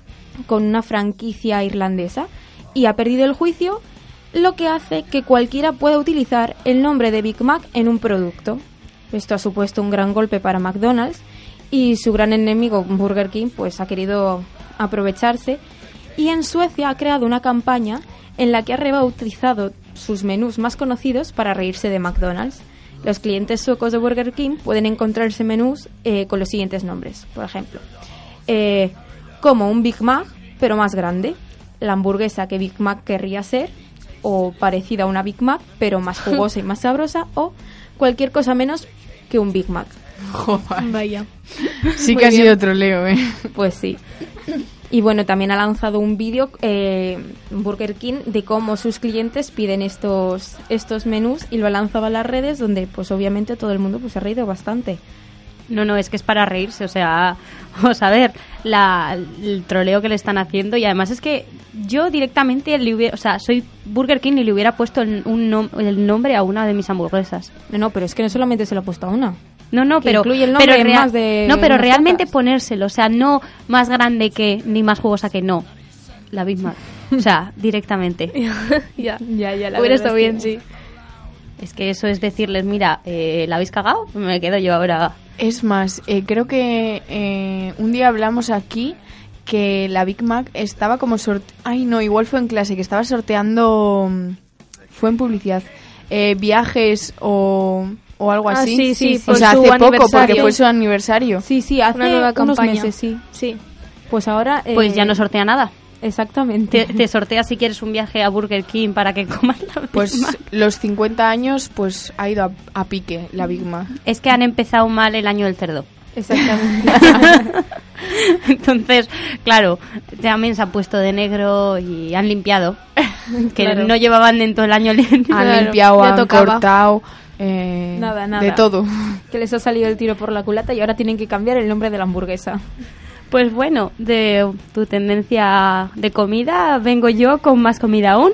Speaker 6: franquicia irlandesa y ha perdido el juicio, lo que hace que cualquiera pueda utilizar el nombre de Big Mac en un producto. Esto ha supuesto un gran golpe para McDonald's y su gran enemigo Burger King pues ha querido aprovecharse y en Suecia ha creado una campaña en la que ha rebautizado sus menús más conocidos para reírse de McDonald's. Los clientes suecos de Burger King pueden encontrarse menús con los siguientes nombres, por ejemplo, como un Big Mac pero más grande, la hamburguesa que Big Mac querría ser, o parecida a una Big Mac pero más jugosa y más sabrosa, o cualquier cosa menos que un Big Mac.
Speaker 4: Joder.
Speaker 3: Vaya.
Speaker 4: Sí
Speaker 3: Muy
Speaker 4: que ha
Speaker 3: bien.
Speaker 4: sido troleo, ¿eh?
Speaker 6: Pues sí. Y bueno, también ha lanzado un vídeo Burger King de cómo sus clientes piden estos menús y lo ha lanzado a las redes donde pues obviamente todo el mundo pues se ha reído bastante.
Speaker 2: No, es que es para reírse, o sea, vamos a ver el troleo que le están haciendo y además es que yo directamente soy Burger King y le hubiera puesto el nombre a una de mis hamburguesas.
Speaker 6: No, pero es que no solamente se lo ha puesto a una.
Speaker 2: No,
Speaker 6: Que
Speaker 2: pero
Speaker 6: incluye el nombre en más de
Speaker 2: pero
Speaker 6: unas
Speaker 2: realmente
Speaker 6: pocas.
Speaker 2: ponérselo, o sea, no más grande que ni más jugosa que no, la Big Mac, o sea, directamente.
Speaker 3: Ya.
Speaker 6: Ya, la
Speaker 3: Hubiera
Speaker 6: verdad
Speaker 3: estado
Speaker 6: es
Speaker 3: bien,
Speaker 6: que-
Speaker 3: sí.
Speaker 2: Es que eso es decirles, mira, ¿la habéis cagado? Me quedo yo ahora.
Speaker 4: Es más, creo que un día hablamos aquí que la Big Mac estaba como Ay, no, igual fue en clase, que estaba sorteando... Fue en publicidad. Viajes o algo
Speaker 3: Ah,
Speaker 4: así.
Speaker 3: sí,
Speaker 4: O
Speaker 3: por
Speaker 4: sea,
Speaker 3: su
Speaker 4: hace poco, porque
Speaker 3: aniversario.
Speaker 4: fue su aniversario.
Speaker 6: Sí, hace
Speaker 3: Una nueva
Speaker 6: unos
Speaker 3: campaña.
Speaker 6: meses, sí.
Speaker 3: Sí.
Speaker 6: Pues ahora...
Speaker 2: Pues ya no sortea nada.
Speaker 6: Exactamente.
Speaker 2: Te sorteas si quieres un viaje a Burger King para que comas la Big
Speaker 4: Pues
Speaker 2: Mac.
Speaker 4: los 50 años, pues ha ido a pique la Big Mac.
Speaker 2: Es que han empezado mal el año del cerdo.
Speaker 6: Exactamente.
Speaker 2: Entonces, claro, también se han puesto de negro y han limpiado. Que
Speaker 3: Claro.
Speaker 2: no llevaban en todo el año.
Speaker 4: Han
Speaker 3: Claro,
Speaker 4: limpiado,
Speaker 3: ya
Speaker 4: han
Speaker 3: tocaba.
Speaker 4: cortado,
Speaker 6: Nada.
Speaker 4: de todo.
Speaker 6: Que les ha salido el tiro por la culata y ahora tienen que cambiar el nombre de la hamburguesa.
Speaker 2: Pues bueno, de tu tendencia de comida, vengo yo con más comida aún.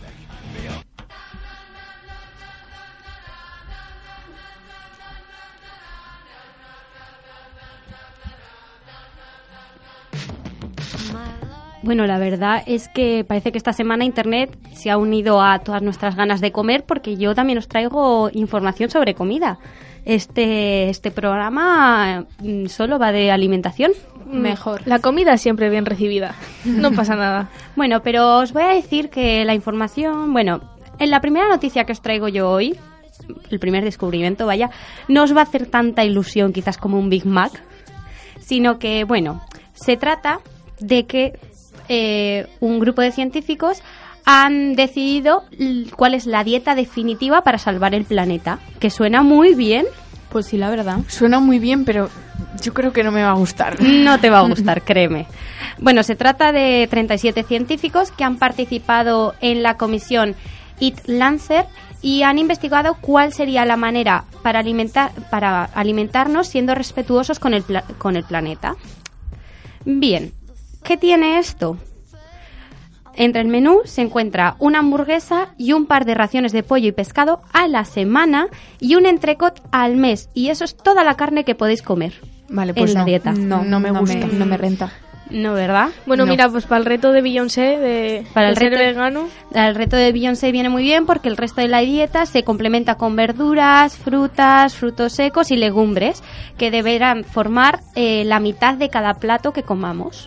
Speaker 2: Bueno, la verdad es que parece que esta semana Internet se ha unido a todas nuestras ganas de comer porque yo también os traigo información sobre comida. Este programa solo va de alimentación.
Speaker 6: Mejor.
Speaker 3: La comida siempre bien recibida. No pasa nada.
Speaker 2: Bueno, pero os voy a decir que la información... Bueno, en la primera noticia que os traigo yo hoy, el primer descubrimiento, vaya, no os va a hacer tanta ilusión quizás como un Big Mac, sino que, bueno, se trata de que un grupo de científicos han decidido cuál es la dieta definitiva para salvar el planeta. Que suena muy bien.
Speaker 6: Pues sí, la verdad.
Speaker 4: Suena muy bien, pero yo creo que no me va a gustar.
Speaker 2: No te va a gustar, créeme. Bueno, se trata de 37 científicos que han participado en la comisión Eat Lancer y han investigado cuál sería la manera para alimentarnos siendo respetuosos con el planeta. Bien, ¿qué tiene esto? Entre el menú se encuentra una hamburguesa y un par de raciones de pollo y pescado a la semana y un entrecot al mes. Y eso es toda la carne que podéis comer.
Speaker 4: Vale, pues
Speaker 2: en la
Speaker 4: no.
Speaker 2: dieta.
Speaker 4: No me gusta.
Speaker 6: No me renta.
Speaker 2: No, ¿verdad?
Speaker 3: Bueno,
Speaker 4: No.
Speaker 3: mira, pues para el reto de Beyoncé
Speaker 2: Para el
Speaker 3: de ser
Speaker 2: reto-
Speaker 3: vegano.
Speaker 2: El reto de Beyoncé viene muy bien porque el resto de la dieta se complementa con verduras, frutas, frutos secos y legumbres que deberán formar la mitad de cada plato que comamos.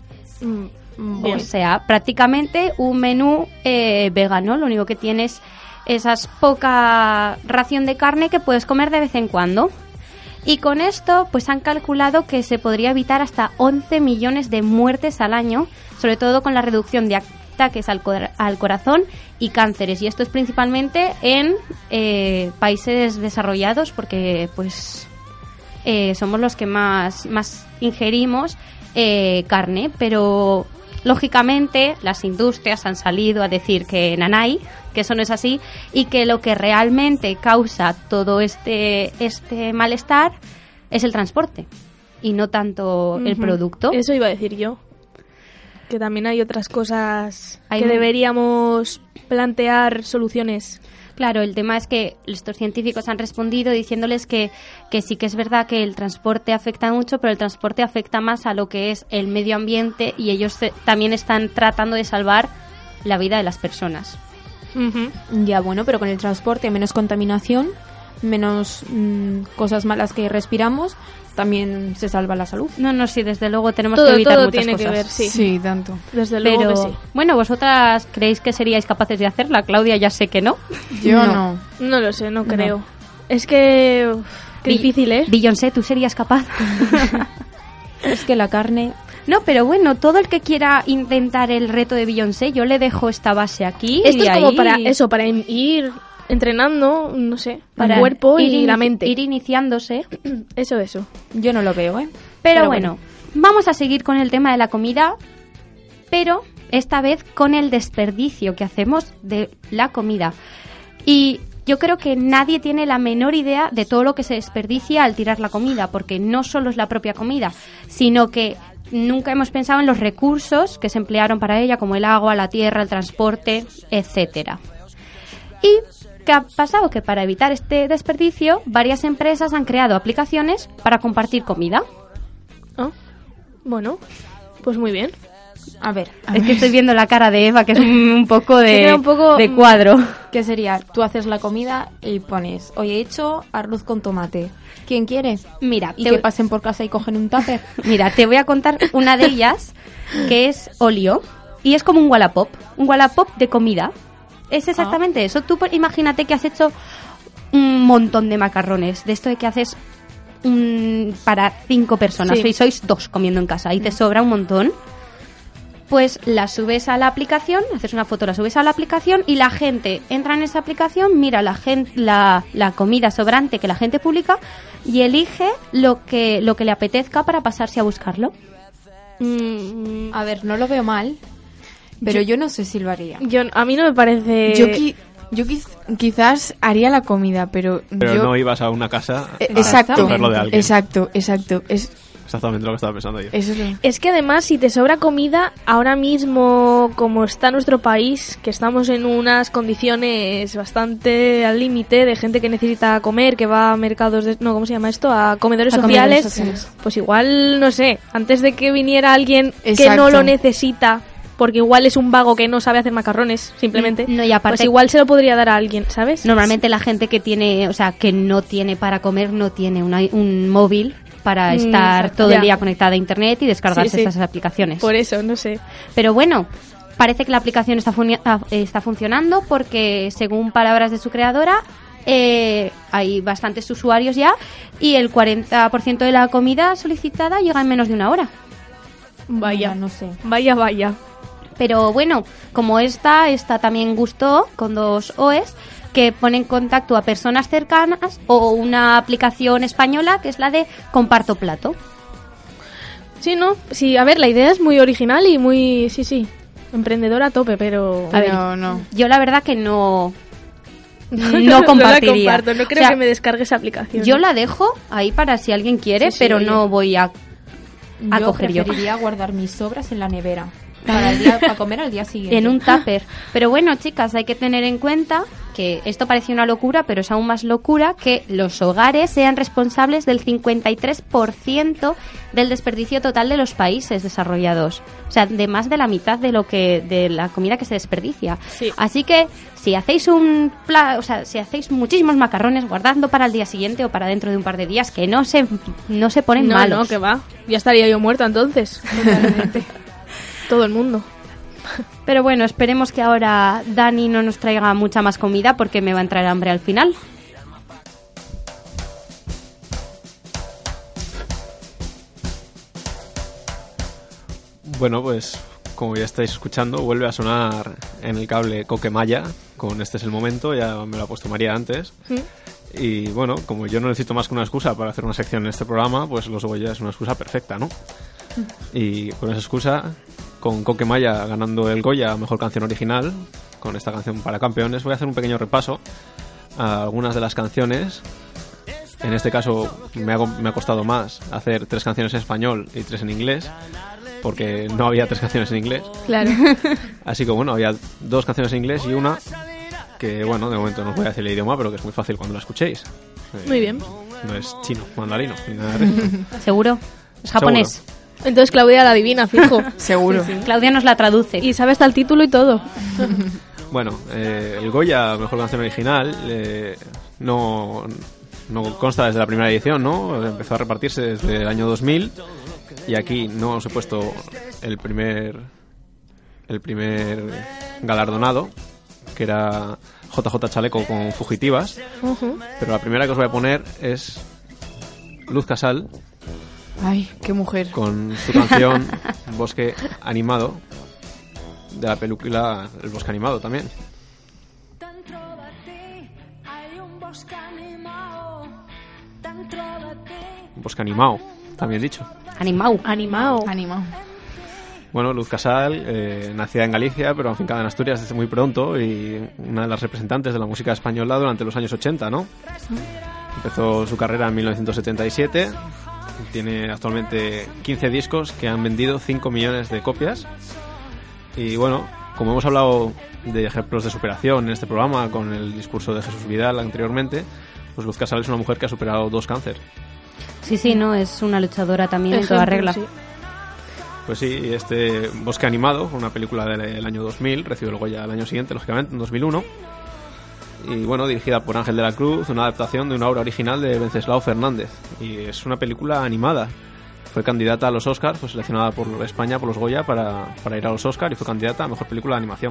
Speaker 3: Bien.
Speaker 2: O sea, prácticamente un menú vegano. Lo único que tienes es esa poca ración de carne que puedes comer de vez en cuando. Y con esto, pues han calculado que se podría evitar hasta 11 millones de muertes al año, sobre todo con la reducción de ataques al corazón y cánceres. Y esto es principalmente en países desarrollados, porque pues somos los que más ingerimos carne, pero lógicamente las industrias han salido a decir que nanay, que eso no es así, y que lo que realmente causa todo este malestar es el transporte y no tanto el
Speaker 3: Ujú.
Speaker 2: producto.
Speaker 3: Eso iba a decir yo. Que también hay otras cosas
Speaker 2: Hay
Speaker 3: que
Speaker 2: un-
Speaker 3: deberíamos plantear soluciones.
Speaker 2: Claro, el tema es que estos científicos han respondido diciéndoles que sí que es verdad que el transporte afecta mucho, pero el transporte afecta más a lo que es el medio ambiente y ellos también están tratando de salvar la vida de las personas.
Speaker 3: Ujú.
Speaker 6: Ya, bueno, pero con el transporte menos contaminación, menos cosas malas que respiramos, también se salva la salud.
Speaker 2: No, sí, desde luego tenemos
Speaker 3: Todo-
Speaker 2: que evitar
Speaker 3: todo
Speaker 2: muchas
Speaker 3: tiene
Speaker 2: cosas.
Speaker 3: que ver, sí.
Speaker 4: Sí, tanto.
Speaker 3: Desde luego
Speaker 2: Pero,
Speaker 3: que sí.
Speaker 2: bueno, ¿vosotras creéis que seríais capaces de hacerla? Claudia, ya sé que no.
Speaker 4: Yo no.
Speaker 3: No lo sé, no creo. Es que... qué difícil, ¿eh?
Speaker 2: Beyoncé, ¿tú serías capaz?
Speaker 6: Es que la carne...
Speaker 2: No, pero bueno, todo el que quiera intentar el reto de Beyoncé, yo le dejo esta base aquí.
Speaker 3: Esto
Speaker 2: y
Speaker 3: es como
Speaker 2: ahí-
Speaker 3: para eso, para ir entrenando, no sé,
Speaker 2: para
Speaker 3: el cuerpo
Speaker 2: ir
Speaker 3: y la mente.
Speaker 2: Ir iniciándose.
Speaker 3: Eso.
Speaker 6: Yo no lo veo, ¿eh?
Speaker 2: Pero bueno, vamos a seguir con el tema de la comida, pero esta vez con el desperdicio que hacemos de la comida. Y yo creo que nadie tiene la menor idea de todo lo que se desperdicia al tirar la comida, porque no solo es la propia comida, sino que nunca hemos pensado en los recursos que se emplearon para ella, como el agua, la tierra, el transporte, etcétera. Y ¿qué ha pasado? Que para evitar este desperdicio, varias empresas han creado aplicaciones para compartir comida.
Speaker 3: Ah, bueno, pues muy bien.
Speaker 6: A ver,
Speaker 2: Es que estoy viendo la cara de Eva, que es un poco
Speaker 3: Se queda
Speaker 2: de,
Speaker 3: un poco,
Speaker 2: de cuadro.
Speaker 6: ¿qué sería? Tú haces la comida y pones, hoy he hecho arroz con tomate. ¿Quién quiere?
Speaker 2: Mira,
Speaker 6: Y que pasen por casa y cogen un tupper.
Speaker 2: mira, te voy a contar una de ellas, que es Olio, y es como un Wallapop de comida. Es exactamente eso. Tú imagínate que has hecho un montón de macarrones, de esto de que haces para 5 personas,
Speaker 3: Sí.
Speaker 2: y sois 2 comiendo en casa y te sobra un montón. Pues la subes a la aplicación, haces una foto, la subes a la aplicación y la gente entra en esa aplicación, mira la comida sobrante que la gente publica y elige lo que le apetezca para pasarse a buscarlo.
Speaker 6: A ver, no lo veo mal, pero yo no sé si lo haría.
Speaker 3: A mí no me parece...
Speaker 4: Quizás haría la comida, pero
Speaker 7: Pero
Speaker 4: yo...
Speaker 7: no ibas a una casa a
Speaker 4: Exacto,
Speaker 7: cogerlo de alguien.
Speaker 4: exacto. Es,
Speaker 7: Exactamente lo que estaba pensando yo.
Speaker 4: eso es lo-
Speaker 3: Es que además, si te sobra comida, ahora mismo, como está nuestro país, que estamos en unas condiciones bastante al límite de gente que necesita comer, que va a mercados de... No, ¿cómo se llama esto? A comedores
Speaker 2: A
Speaker 3: sociales.
Speaker 2: comedores sociales.
Speaker 3: Pues igual, no sé, antes de que viniera alguien que
Speaker 4: Exacto.
Speaker 3: no lo necesita, porque igual es un vago que no sabe hacer macarrones, simplemente,
Speaker 2: No, y aparte-
Speaker 3: pues igual se lo podría dar a alguien, ¿sabes?
Speaker 2: Normalmente la gente que tiene, o sea, que no tiene para comer, no tiene un móvil para estar todo
Speaker 3: ya.
Speaker 2: el día conectada a internet y descargarse
Speaker 3: Sí, sí.
Speaker 2: esas aplicaciones.
Speaker 3: Por eso, no sé.
Speaker 2: Pero bueno, parece que la aplicación está funcionando porque, según palabras de su creadora, hay bastantes usuarios ya y el 40% de la comida solicitada llega en menos de una hora.
Speaker 3: Vaya,
Speaker 6: No sé.
Speaker 3: vaya.
Speaker 2: Pero bueno, como esta también gustó, con 2 OEs, que pone en contacto a personas cercanas, o una aplicación española que es la de Comparto Plato.
Speaker 3: Sí, ¿no? Sí, a ver, la idea es muy original y muy, sí, emprendedora a tope, pero...
Speaker 2: A ver,
Speaker 4: no.
Speaker 2: yo la verdad que no
Speaker 3: No
Speaker 2: compartiría.
Speaker 3: la comparto, no creo
Speaker 2: O sea,
Speaker 3: que me descargue esa aplicación.
Speaker 2: Yo la dejo ahí para si alguien quiere,
Speaker 3: Sí,
Speaker 2: pero
Speaker 3: oye.
Speaker 2: no voy a
Speaker 6: Yo
Speaker 2: coger yo.
Speaker 6: preferiría guardar mis sobras en la nevera para comer al día siguiente.
Speaker 2: En un tupper. Pero bueno, chicas, hay que tener en cuenta que esto parece una locura, pero es aún más locura que los hogares sean responsables del 53% del desperdicio total de los países desarrollados. O sea, de más de la mitad de la comida que se desperdicia.
Speaker 3: Sí.
Speaker 2: Así que si hacéis si hacéis muchísimos macarrones, guardadlo para el día siguiente o para dentro de un par de días, que no se ponen malos.
Speaker 3: No, que va. Ya estaría yo muerta entonces. Totalmente. Todo el mundo.
Speaker 2: Pero bueno, esperemos que ahora Dani no nos traiga mucha más comida porque me va a entrar hambre al final.
Speaker 7: Bueno, pues como ya estáis escuchando, vuelve a sonar en el cable Coquemaya con Este es el momento, ya me lo ha puesto María antes. Y bueno, como yo no necesito más que una excusa para hacer una sección en este programa, pues Los Goya es una excusa perfecta, ¿no? Y con esa excusa, con Coquemaya ganando el Goya a Mejor Canción Original, con esta canción para campeones, voy a hacer un pequeño repaso a algunas de las canciones. En este caso me ha costado más hacer 3 canciones en español y 3 en inglés, porque no había 3 canciones en inglés.
Speaker 3: Claro.
Speaker 7: Así que bueno, había 2 canciones en inglés y una que, bueno, de momento no os voy a decir el idioma, pero que es muy fácil cuando la escuchéis.
Speaker 3: Muy bien.
Speaker 7: No es chino, mandarino, ni nada de eso.
Speaker 2: ¿Seguro? Es japonés.
Speaker 3: Entonces Claudia la adivina, fijo.
Speaker 4: Seguro.
Speaker 2: Claudia nos la traduce.
Speaker 3: Y sabe hasta el título y todo.
Speaker 7: Bueno, el Goya Mejor Canción Original no consta desde la primera edición, ¿no? Empezó a repartirse desde el año 2000 y aquí no os he puesto el primer galardonado, que era JJ Chaleco con Fugitivas, pero la primera que os voy a poner es Luz Casal.
Speaker 4: Ay, qué mujer.
Speaker 7: Con su canción Bosque Animado, de la película El Bosque Animado también. Bosque Animado, también dicho.
Speaker 2: Animao.
Speaker 7: Bueno, Luz Casal, nacida en Galicia, pero afincada en Asturias desde muy pronto y una de las representantes de la música española durante los años 80, ¿no? Empezó su carrera en 1977. Tiene actualmente 15 discos que han vendido 5 millones de copias. Y bueno, como hemos hablado de ejemplos de superación en este programa con el discurso de Jesús Vidal anteriormente, pues Luz Casal es una mujer que ha superado 2 cánceres.
Speaker 2: Sí, no, es una luchadora también en toda regla.
Speaker 3: Sí.
Speaker 7: Pues sí, este Bosque Animado, una película del año 2000, recibió el Goya al año siguiente, lógicamente, en 2001. Y bueno, dirigida por Ángel de la Cruz, una adaptación de una obra original de Venceslao Fernández. Y es una película animada. Fue candidata a los Oscars, fue seleccionada por España, por los Goya, para ir a los Oscars y fue candidata a Mejor Película de Animación.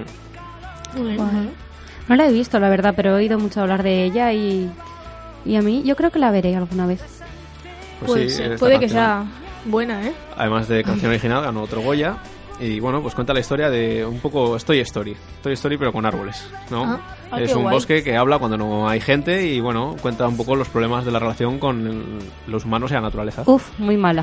Speaker 2: No la he visto, la verdad, pero he oído mucho hablar de ella y a mí yo creo que la veré alguna vez.
Speaker 3: Puede
Speaker 7: sí,
Speaker 3: ser,
Speaker 7: esta
Speaker 3: puede que
Speaker 7: canción,
Speaker 3: sea buena, ¿eh?
Speaker 7: además de canción original, ganó otro Goya. Y bueno, pues cuenta la historia de un poco Toy Story pero con árboles, ¿no? Es
Speaker 3: qué
Speaker 7: un
Speaker 3: guay.
Speaker 7: bosque que habla cuando no hay gente y bueno, cuenta un poco los problemas de la relación con los humanos y la naturaleza.
Speaker 2: Uf, muy mala.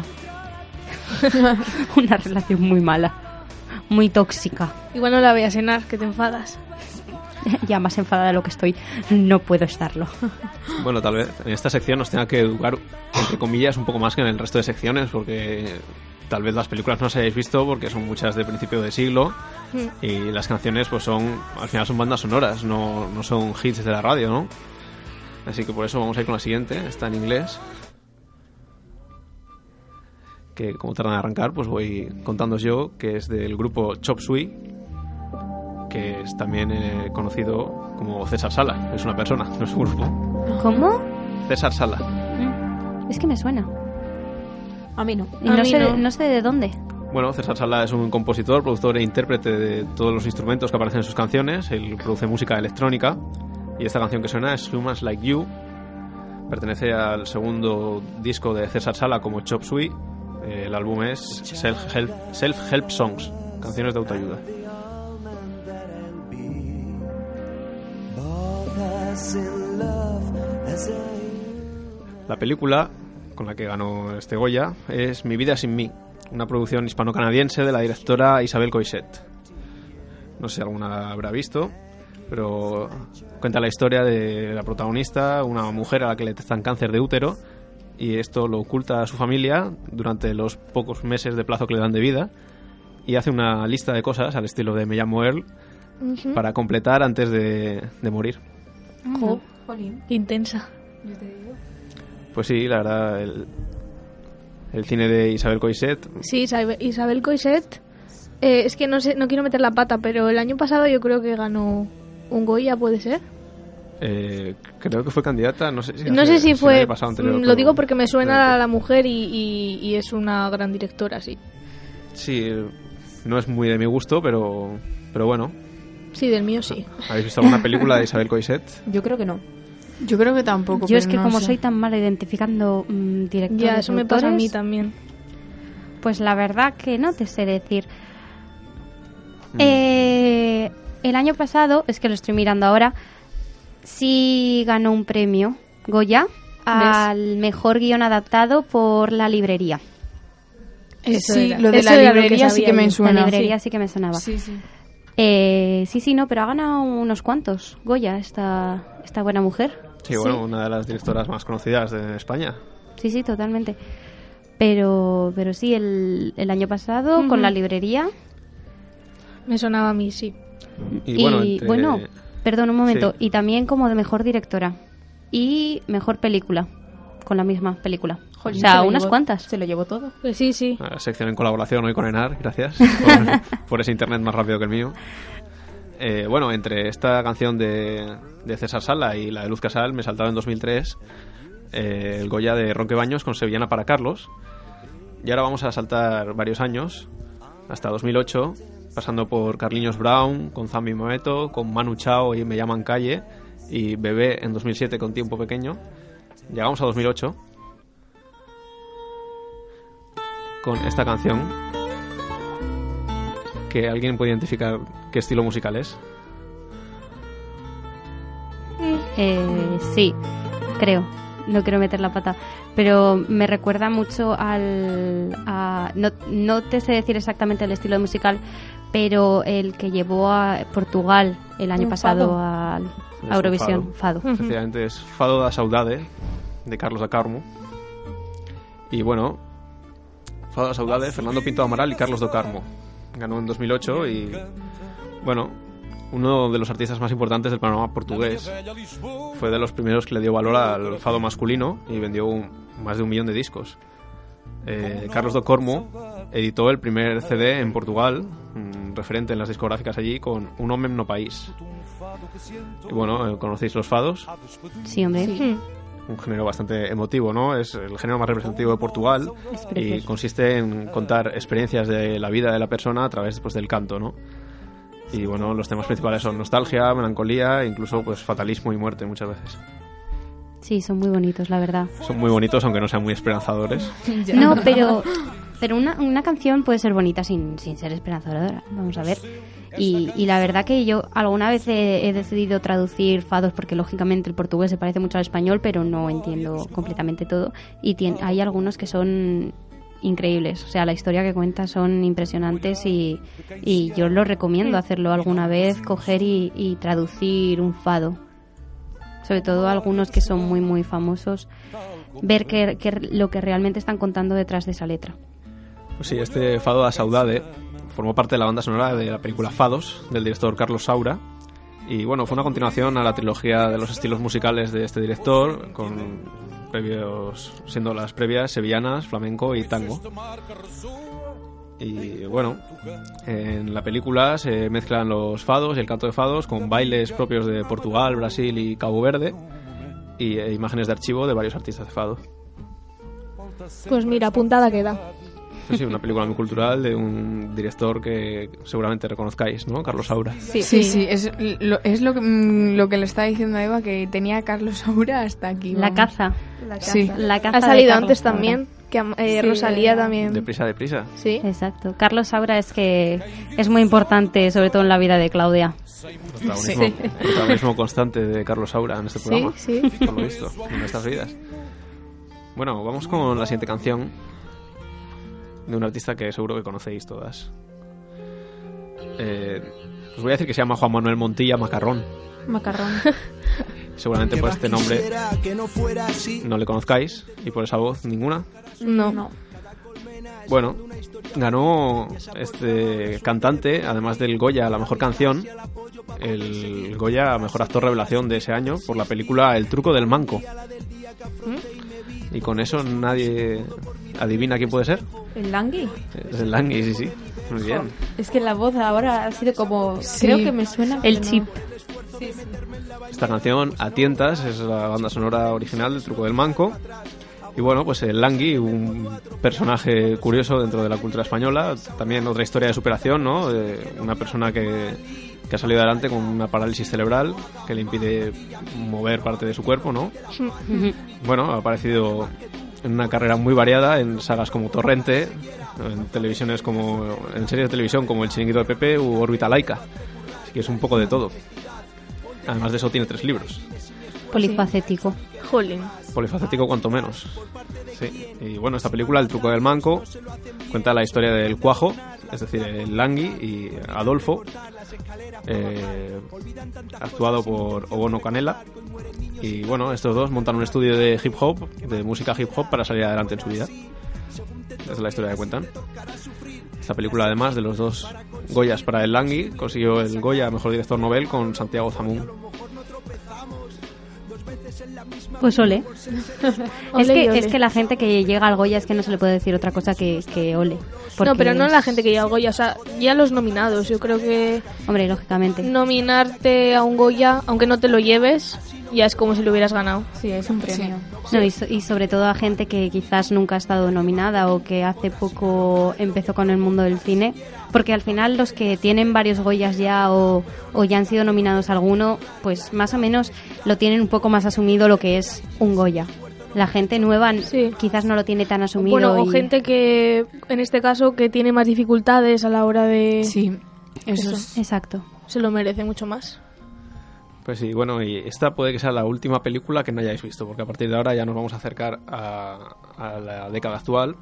Speaker 2: Una relación muy mala. Muy tóxica.
Speaker 3: Igual no la voy a cenar, que te enfadas.
Speaker 2: Ya más enfadada de lo que estoy, no puedo estarlo.
Speaker 7: Bueno, tal vez en esta sección nos tenga que educar, entre comillas, un poco más que en el resto de secciones, porque tal vez las películas no las hayáis visto porque son muchas de principio de siglo y las canciones pues al final son bandas sonoras, no son hits de la radio, ¿no? Así que por eso vamos a ir con la siguiente, está en inglés, que como tardan en arrancar pues voy contándoos yo, que es del grupo Chop Suey, que es también conocido como César Sala, es una persona, no es un grupo.
Speaker 2: ¿Cómo?
Speaker 7: César Sala.
Speaker 2: Es que me suena.
Speaker 6: A mí no.
Speaker 2: Y
Speaker 3: A
Speaker 2: no
Speaker 3: mí
Speaker 2: sé,
Speaker 3: no.
Speaker 2: no sé de dónde.
Speaker 7: Bueno, César Sala es un compositor, productor e intérprete de todos los instrumentos que aparecen en sus canciones. Él produce música electrónica y esta canción que suena es Humans Like You. Pertenece al segundo disco de César Sala como Chop Suey. El álbum es Self-Help Songs, canciones de autoayuda. La película con la que ganó este Goya es Mi vida sin mí, una producción hispano-canadiense de la directora Isabel Coixet. No sé si alguna la habrá visto, pero cuenta la historia de la protagonista, una mujer a la que le detectan cáncer de útero, y esto lo oculta a su familia durante los pocos meses de plazo que le dan de vida, y hace una lista de cosas al estilo de Me llamo Earl para completar antes de morir.
Speaker 3: Intensa.
Speaker 7: Pues sí, la verdad, el cine de Isabel Coixet.
Speaker 3: Sí, Isabel Coixet. Es que no sé, no quiero meter la pata, pero el año pasado yo creo que ganó un Goya, ¿puede ser?
Speaker 7: Creo que fue candidata, no sé
Speaker 3: si fue.
Speaker 7: El año pasado anterior,
Speaker 3: lo digo porque me suena a la mujer y es una gran directora, sí.
Speaker 7: Sí, no es muy de mi gusto, pero bueno.
Speaker 3: Sí, del mío sí.
Speaker 7: ¿Habéis visto alguna película de Isabel Coixet?
Speaker 6: Yo creo que no.
Speaker 4: Yo creo que tampoco.
Speaker 2: Yo es que
Speaker 4: no
Speaker 2: como
Speaker 4: sé.
Speaker 2: soy tan mala identificando directores,
Speaker 3: Ya, eso me pasa a mí
Speaker 2: autores,
Speaker 3: también.
Speaker 2: pues la verdad que no te sé decir. El año pasado, es que lo estoy mirando ahora, sí ganó un premio Goya al mejor guión adaptado por La Librería.
Speaker 3: Eso
Speaker 4: Sí,
Speaker 3: era.
Speaker 4: lo de
Speaker 3: Eso
Speaker 4: la
Speaker 3: era lo que
Speaker 4: librería sí
Speaker 3: sabía
Speaker 4: que me
Speaker 3: yo.
Speaker 4: suena.
Speaker 2: La Librería sí que me sonaba.
Speaker 4: Sí, sí.
Speaker 2: Sí, no, pero ha ganado unos cuantos Goya esta buena mujer.
Speaker 7: Sí, bueno, una de las directoras más conocidas de España.
Speaker 2: Sí, totalmente. Pero sí, el año pasado con La Librería.
Speaker 3: Me sonaba a mí, sí.
Speaker 7: Y bueno,
Speaker 2: perdón, un momento.
Speaker 7: Sí.
Speaker 2: Y también como de mejor directora y mejor película, con la misma película.
Speaker 6: Jolín,
Speaker 2: o sea,
Speaker 6: se lo
Speaker 2: unas
Speaker 6: llevó-
Speaker 2: cuantas.
Speaker 6: Se lo llevó todo.
Speaker 3: Pues sí.
Speaker 7: la sección en colaboración hoy con Enar, gracias por ese internet más rápido que el mío. Bueno, entre esta canción de César Sala y la de Luz Casal me saltaron en 2003 el Goya de Ronquebaños con Sevillana para Carlos. Y ahora vamos a saltar varios años, hasta 2008, pasando por Carliños Brown, con Zambi Moeto, con Manu Chao y Me llaman Calle, y Bebé en 2007 con Tiempo Pequeño. Llegamos a 2008 con esta canción, que alguien puede identificar qué estilo musical es.
Speaker 2: Sí, creo. No quiero meter la pata, pero me recuerda mucho no te sé decir exactamente el estilo musical, pero el que llevó a Portugal el año
Speaker 6: Un
Speaker 2: pasado
Speaker 6: fado.
Speaker 2: a
Speaker 7: Es un
Speaker 2: Eurovisión, Fado.
Speaker 7: Efectivamente, es Fado da Saudade, de Carlos da Carmo. Y bueno, Fado da Saudade, Fernando Pinto Amaral y Carlos do Carmo. Ganó en 2008 y, bueno, uno de los artistas más importantes del panorama portugués. Fue de los primeros que le dio valor al fado masculino y vendió más de 1 millón de discos. Carlos do Carmo editó el primer CD en Portugal, referente en las discográficas allí, con Un hombre no país. Y bueno, ¿conocéis los fados?
Speaker 2: Sí, hombre.
Speaker 7: Un género bastante emotivo, ¿no? Es el género más representativo de Portugal
Speaker 2: Es
Speaker 7: y
Speaker 2: precioso.
Speaker 7: consiste en contar experiencias de la vida de la persona a través, pues, del canto, ¿no? Y bueno, los temas principales son nostalgia, melancolía, incluso pues fatalismo y muerte muchas veces.
Speaker 2: Sí, son muy bonitos, la verdad.
Speaker 7: Son muy bonitos, aunque no sean muy esperanzadores.
Speaker 2: No, pero una canción puede ser bonita sin ser esperanzadora. Vamos a ver. Y la verdad que yo alguna vez he decidido traducir fados porque lógicamente el portugués se parece mucho al español, pero no entiendo completamente todo. Y hay algunos que son increíbles. O sea, la historia que cuenta son impresionantes y yo lo recomiendo hacerlo alguna vez, coger y traducir un fado. Sobre todo algunos que son muy, muy famosos. Ver lo que realmente están contando detrás de esa letra.
Speaker 7: Pues sí, este Fado da Saudade formó parte de la banda sonora de la película Fados, del director Carlos Saura. Y bueno, fue una continuación a la trilogía de los estilos musicales de este director, con siendo las previas sevillanas, flamenco y tango. Y bueno, en la película se mezclan los fados y el canto de fados con bailes propios de Portugal, Brasil y Cabo Verde, y imágenes de archivo de varios artistas de fado.
Speaker 3: Pues mira, apuntada queda.
Speaker 7: Sí, una película muy cultural de un director que seguramente reconozcáis, ¿no? Carlos Saura.
Speaker 4: Sí, es lo que le estaba diciendo a Eva, que tenía a Carlos Saura hasta aquí.
Speaker 2: La
Speaker 4: vamos.
Speaker 2: caza.
Speaker 4: Sí.
Speaker 2: La caza
Speaker 3: Ha
Speaker 2: de
Speaker 3: salido
Speaker 2: Carlos
Speaker 3: antes
Speaker 2: Saura.
Speaker 3: también, que Rosalía también.
Speaker 7: Deprisa, deprisa.
Speaker 3: Sí.
Speaker 2: Exacto. Carlos Saura es que es muy importante, sobre todo en la vida de Claudia.
Speaker 7: Protagonismo constante de Carlos Saura en este programa.
Speaker 3: Sí.
Speaker 7: Por lo visto, en nuestras vidas. Bueno, vamos con la siguiente canción de un artista que seguro que conocéis todas. Os voy a decir que se llama Juan Manuel Montilla Macarrón.
Speaker 6: Macarrón.
Speaker 7: Seguramente por este nombre no le conozcáis y por esa voz ninguna.
Speaker 6: No.
Speaker 7: Bueno, ganó este cantante, además del Goya a la mejor canción, el Goya a mejor actor revelación de ese año por la película El truco del manco. Y con eso nadie adivina quién puede ser.
Speaker 6: ¿El Langui?
Speaker 7: Es el Langui, sí. Muy bien.
Speaker 6: Es que la voz ahora ha sido como...
Speaker 4: Sí.
Speaker 6: Creo que me suena...
Speaker 2: El
Speaker 6: pero no.
Speaker 2: chip.
Speaker 7: Esta canción, A Tientas, es la banda sonora original del Truco del Manco. Y bueno, pues el Langui, un personaje curioso dentro de la cultura española. También otra historia de superación, ¿no? Una persona que ha salido adelante con una parálisis cerebral que le impide mover parte de su cuerpo, ¿no? Bueno, ha aparecido en una carrera muy variada en sagas como Torrente, en televisiones como en series de televisión como El Chiringuito de Pepe u Órbita Laica. Así que es un poco de todo. Además de eso tiene 3 libros.
Speaker 2: Polifacético.
Speaker 3: Jolín.
Speaker 7: Polifacético cuanto menos. Sí. Y bueno, esta película, El truco del manco, cuenta la historia del Cuajo, es decir, el Langui y Adolfo, actuado por Obono Canela. Y bueno, estos dos montan un estudio de hip hop, de música hip hop, para salir adelante en su vida. Esa es la historia que cuentan. Esta película, además de los 2 Goyas para el Langui, consiguió el Goya a mejor director novel con Santiago Zamún.
Speaker 2: Pues ole.
Speaker 3: Ole.
Speaker 2: Es que la gente que llega al Goya es que no se le puede decir otra cosa que ole.
Speaker 3: No, pero no
Speaker 2: es-
Speaker 3: la gente que llega al Goya, o sea, ya los nominados. Yo creo que
Speaker 2: Hombre, lógicamente.
Speaker 3: nominarte a un Goya, aunque no te lo lleves, ya es como si lo hubieras ganado.
Speaker 6: Sí, es un premio.
Speaker 2: No, y sobre todo a gente que quizás nunca ha estado nominada o que hace poco empezó con el mundo del cine, porque al final los que tienen varios Goyas ya o ya han sido nominados a alguno, pues más o menos lo tienen un poco más asumido lo que es un Goya. La gente nueva
Speaker 3: Sí.
Speaker 2: quizás no lo tiene tan asumido.
Speaker 3: Bueno, o
Speaker 2: y-
Speaker 3: gente que, en este caso, que tiene más dificultades a la hora de...
Speaker 4: Sí, eso
Speaker 3: Eso.
Speaker 4: es.
Speaker 2: Exacto.
Speaker 3: Se lo merece mucho más.
Speaker 7: Pues sí, bueno, y esta puede que sea la última película que no hayáis visto, porque a partir de ahora ya nos vamos a acercar a la década actual,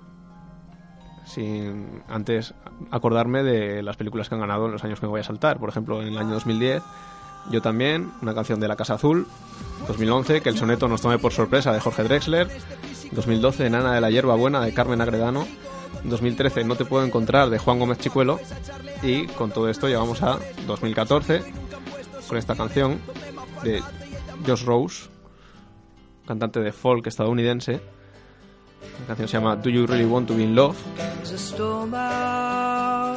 Speaker 7: sin antes acordarme de las películas que han ganado en los años que me voy a saltar. Por ejemplo, en el año 2010, Yo también, una canción de La Casa Azul. 2011, Que el soneto nos tome por sorpresa, de Jorge Drexler. 2012, Nana de la hierba buena, de Carmen Agredano. 2013, No te puedo encontrar, de Juan Gómez Chicuelo. Y con todo esto llegamos a 2014, con esta canción de Josh Rose, cantante de folk estadounidense. La canción se llama Do You Really Want to Be in Love.
Speaker 8: There's a storm out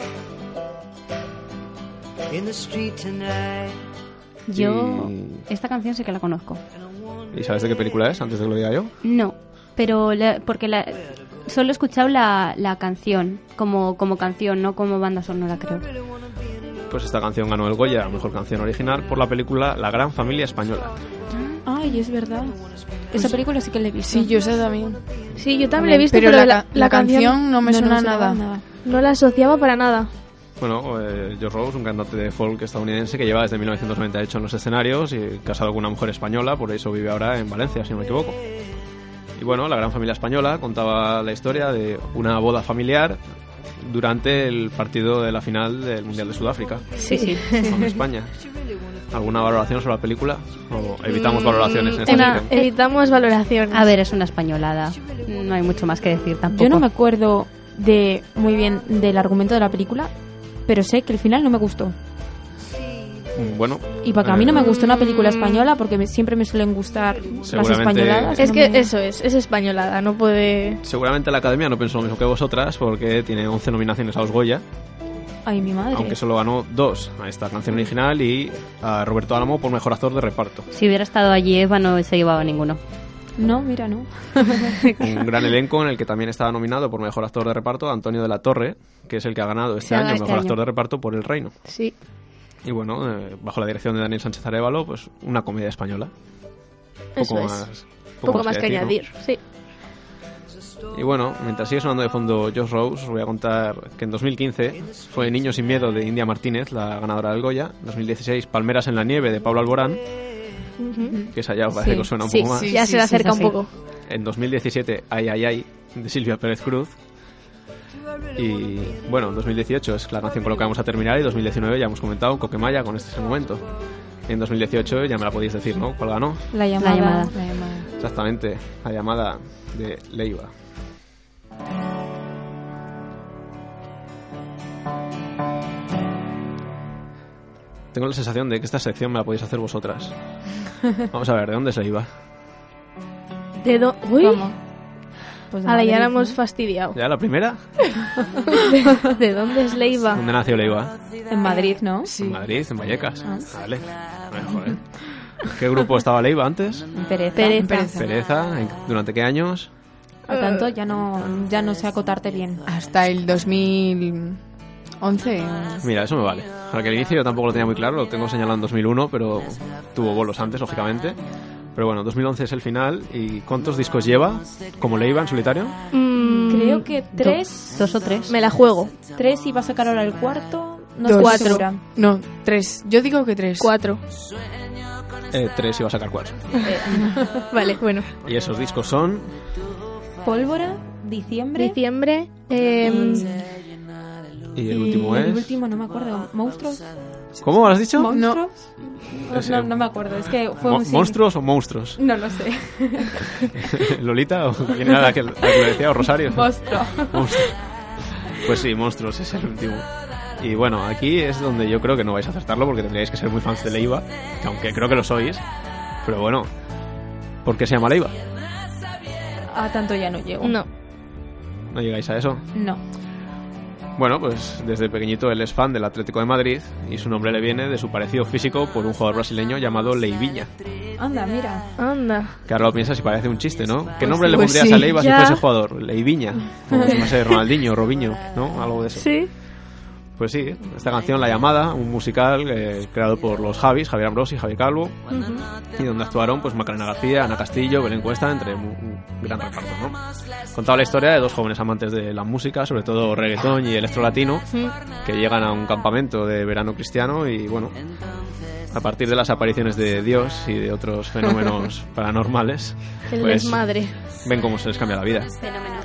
Speaker 8: in the street tonight.
Speaker 2: Yo
Speaker 7: Y-
Speaker 2: esta canción sí que la conozco.
Speaker 7: ¿Y sabes de qué película es, antes de que lo diga yo?
Speaker 2: No, pero solo he escuchado la canción como canción, no como banda sonora, creo.
Speaker 7: Pues esta canción ganó el Goya a Mejor Canción Original por la película La Gran Familia Española.
Speaker 6: Ay, es verdad. Esa película sí que la he visto.
Speaker 4: Sí, yo sé también.
Speaker 3: Sí, yo también la he visto,
Speaker 4: Pero
Speaker 3: pero,
Speaker 4: la canción no me suena nada.
Speaker 3: no la asociaba para nada.
Speaker 7: Bueno, Josh Rose, un cantante de folk estadounidense que lleva desde 1998 en los escenarios y casado con una mujer española, por eso vive ahora en Valencia, si no me equivoco. Y bueno, La Gran Familia Española contaba la historia de una boda familiar durante el partido de la final del Mundial de Sudáfrica
Speaker 2: Sí.
Speaker 7: con España. ¿Alguna valoración sobre la película? ¿O evitamos valoraciones en esta sección?
Speaker 3: Evitamos valoraciones.
Speaker 2: A ver, es una españolada. No hay mucho más que decir tampoco.
Speaker 6: Yo no me acuerdo muy bien del argumento de la película, pero sé que el final no me gustó.
Speaker 7: Bueno,
Speaker 6: Y para que a mí no me gustó una película española, porque siempre me suelen gustar las
Speaker 7: Seguramente-
Speaker 6: españoladas.
Speaker 3: Es
Speaker 6: no
Speaker 3: que
Speaker 6: me-
Speaker 3: eso es españolada, no puede...
Speaker 7: seguramente la Academia no pensó lo mismo que vosotras porque tiene 11 nominaciones a los Goya,
Speaker 6: Ay, mi madre.
Speaker 7: aunque solo ganó 2 a esta canción original y a Roberto Álamo por Mejor Actor de Reparto.
Speaker 2: Si hubiera estado allí Eva no se llevaba ninguno.
Speaker 6: No, mira, no.
Speaker 7: Un gran elenco en el que también estaba nominado por Mejor Actor de Reparto Antonio de la Torre, que es el que ha ganado este
Speaker 2: Se ha
Speaker 7: año
Speaker 2: ganado este
Speaker 7: Mejor
Speaker 2: año.
Speaker 7: Actor de Reparto por El Reino.
Speaker 3: Sí.
Speaker 7: Y bueno, bajo la dirección de Daniel Sánchez Arévalo, pues una comedia española.
Speaker 3: Eso es.
Speaker 7: Poco
Speaker 3: Poco más que
Speaker 7: decir, ¿no?
Speaker 3: añadir, sí.
Speaker 7: Y bueno, mientras sigue sonando de fondo Josh Rose, os voy a contar que en 2015 fue Niño sin miedo de India Martínez, la ganadora del Goya. En 2016, Palmeras en la nieve de Pablo Alborán. que esa ya parece que os suena un
Speaker 3: Sí,
Speaker 7: poco más.
Speaker 3: sí, ya se le acerca un poco.
Speaker 7: En 2017, Ay, ay, ay, de Silvia Pérez Cruz. Y bueno, 2018 es la canción con la que vamos a terminar, y 2019 ya hemos comentado Coquemaya con este momento. En 2018 ya me la podéis decir, ¿no? ¿Cuál ganó?
Speaker 6: La llamada.
Speaker 2: La llamada.
Speaker 7: Exactamente, La llamada de Leiva. Tengo la sensación de que esta sección me la podéis hacer vosotras. Vamos a ver, ¿de dónde es Leiva?
Speaker 3: Uy,
Speaker 6: ¿Cómo? Pues de
Speaker 3: ahora ya
Speaker 6: Madrid,
Speaker 3: la hemos
Speaker 6: ¿no?
Speaker 3: fastidiado.
Speaker 7: ¿Ya la primera?
Speaker 3: ¿De dónde es Leiva?
Speaker 7: ¿Dónde nació Leiva?
Speaker 6: En Madrid, ¿no?
Speaker 7: En Madrid, en Vallecas. Vale. Bueno, joder. ¿Qué grupo estaba Leiva antes?
Speaker 6: En Pereza.
Speaker 7: Pereza. ¿Durante qué años?
Speaker 6: A tanto ya no sé acotarte bien.
Speaker 4: Hasta el 2011.
Speaker 7: Mira, eso me vale. Porque al inicio yo tampoco lo tenía muy claro, lo tengo señalado en 2001, pero tuvo bolos antes, lógicamente. Pero bueno, 2011 es el final. ¿Y cuántos discos lleva como Leiva en solitario?
Speaker 6: Creo que 3.
Speaker 2: 2 o 3.
Speaker 3: Me la juego.
Speaker 6: 3 y va a sacar ahora el cuarto. No
Speaker 4: Dos.
Speaker 6: estoy
Speaker 3: 4.
Speaker 6: segura.
Speaker 4: No, 3. Yo digo que 3.
Speaker 3: 4.
Speaker 7: 3 y va a sacar 4.
Speaker 3: Vale, bueno.
Speaker 7: Y esos discos son...
Speaker 6: Pólvora, diciembre.
Speaker 3: Diciembre.
Speaker 7: Y el último
Speaker 6: El
Speaker 7: es...
Speaker 6: último no me acuerdo. ¿Monstruos?
Speaker 7: ¿Cómo has dicho?
Speaker 6: ¿Monstruos?
Speaker 7: Ese-
Speaker 6: No me acuerdo. Es que fue un
Speaker 7: ¿Monstruos o monstruos?
Speaker 6: No lo sé.
Speaker 7: ¿Lolita o quién era la que lo decía? ¿O Rosario?
Speaker 6: Monstruo.
Speaker 7: Monstruos. Pues sí, Monstruos es el último. Y bueno, aquí es donde yo creo que no vais a acertarlo, porque tendríais que ser muy fans de Leiva, que aunque creo que lo sois. Pero bueno, ¿por qué se llama Leiva?
Speaker 6: A tanto ya no llego.
Speaker 3: No.
Speaker 7: ¿No llegáis a eso?
Speaker 6: No.
Speaker 7: Bueno, pues desde pequeñito él es fan del Atlético de Madrid y su nombre le viene de su parecido físico por un jugador brasileño llamado Leivinha.
Speaker 6: Anda, mira.
Speaker 3: Anda.
Speaker 7: Que ahora lo piensas y parece un chiste, ¿no? ¿Qué nombre le
Speaker 4: Pues
Speaker 7: pondrías
Speaker 4: sí.
Speaker 7: a Leiva
Speaker 3: Ya.
Speaker 7: si fuese jugador? Leivinha. Como, no sé, Ronaldinho, Robinho, ¿no? Algo de eso.
Speaker 3: Sí.
Speaker 7: Pues sí, esta canción, La llamada, un musical creado por los Javis, Javier Ambrosi y Javier Calvo, y donde actuaron pues Macarena García, Ana Castillo, Belén Cuesta, entre un gran reparto, ¿no? Contaba la historia de dos jóvenes amantes de la música, sobre todo reggaetón y electro latino, que llegan a un campamento de verano cristiano y bueno, a partir de las apariciones de Dios y de otros fenómenos paranormales,
Speaker 3: El
Speaker 7: pues
Speaker 3: desmadre.
Speaker 7: ven cómo se les cambia la vida.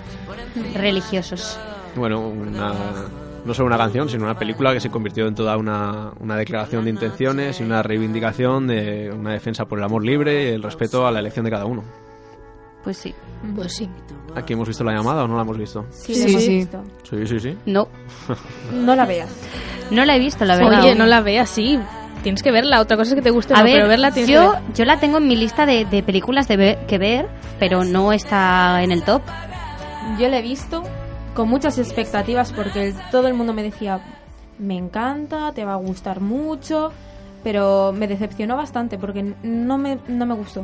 Speaker 2: Religiosos.
Speaker 7: Bueno, no solo una canción, sino una película que se convirtió en toda una declaración de intenciones y una reivindicación de una defensa por el amor libre y el respeto a la elección de cada uno.
Speaker 2: Pues sí.
Speaker 3: Pues sí.
Speaker 7: ¿Aquí hemos visto La llamada o no la hemos visto?
Speaker 6: Sí,
Speaker 4: Sí,
Speaker 6: la hemos
Speaker 4: sí.
Speaker 6: visto.
Speaker 7: Sí.
Speaker 2: No.
Speaker 6: No la veas.
Speaker 2: No la he visto, la verdad.
Speaker 3: Oye, no la veas, sí. Tienes que verla. Otra cosa es que te guste,
Speaker 2: A
Speaker 3: no,
Speaker 2: ver,
Speaker 3: pero verla tienes que ver.
Speaker 2: yo la tengo en mi lista de películas que ver, pero no está en el top.
Speaker 6: Yo la he visto con muchas expectativas porque todo el mundo me decía, me encanta, te va a gustar mucho, pero me decepcionó bastante porque no me gustó.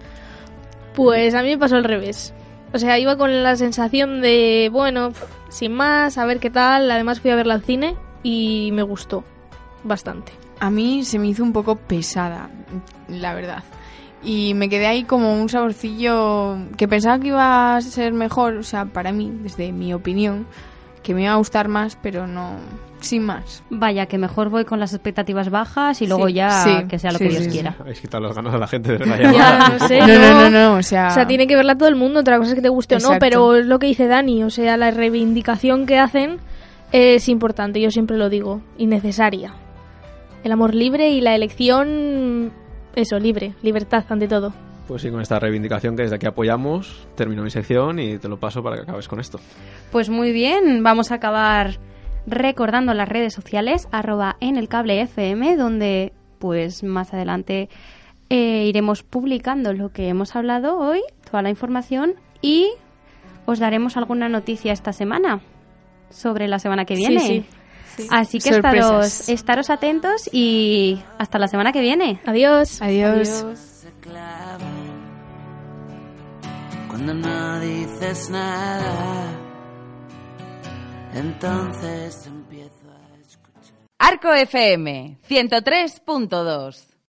Speaker 3: Pues a mí me pasó al revés. O sea, iba con la sensación de, bueno, sin más, a ver qué tal. Además fui a verla al cine y me gustó bastante.
Speaker 4: A mí se me hizo un poco pesada, la verdad. Y me quedé ahí como un saborcillo que pensaba que iba a ser mejor, o sea, para mí, desde mi opinión, que me iba a gustar más, pero no, sin más.
Speaker 2: Vaya, que mejor voy con las expectativas bajas y luego
Speaker 4: Sí,
Speaker 2: ya
Speaker 4: sí,
Speaker 2: que sea lo
Speaker 4: sí,
Speaker 2: que Dios
Speaker 4: sí, sí.
Speaker 2: quiera.
Speaker 7: Habéis quitado las ganas a la gente de ver La llamada.
Speaker 3: Ya, no sé,
Speaker 4: No, o sea...
Speaker 3: O sea, tiene que verla todo el mundo. Otra cosa es que te guste o no,
Speaker 4: Exacto.
Speaker 3: pero es lo que dice Dani. O sea, la reivindicación que hacen es importante, yo siempre lo digo, y necesaria. El amor libre y la elección, eso, libre, libertad ante todo.
Speaker 7: Pues sí, con esta reivindicación que desde aquí apoyamos, termino mi sección y te lo paso para que acabes con esto.
Speaker 2: Pues muy bien, vamos a acabar recordando las redes sociales, @enelcablefm, donde pues más adelante iremos publicando lo que hemos hablado hoy, toda la información, y os daremos alguna noticia esta semana sobre la semana que viene.
Speaker 3: Sí.
Speaker 2: Así que
Speaker 4: Sorpresas.
Speaker 2: estaros atentos y hasta la semana que viene.
Speaker 3: Adiós.
Speaker 4: Adiós.
Speaker 8: Cuando no dices nada, entonces empiezo a escuchar.
Speaker 1: Arco FM 103.2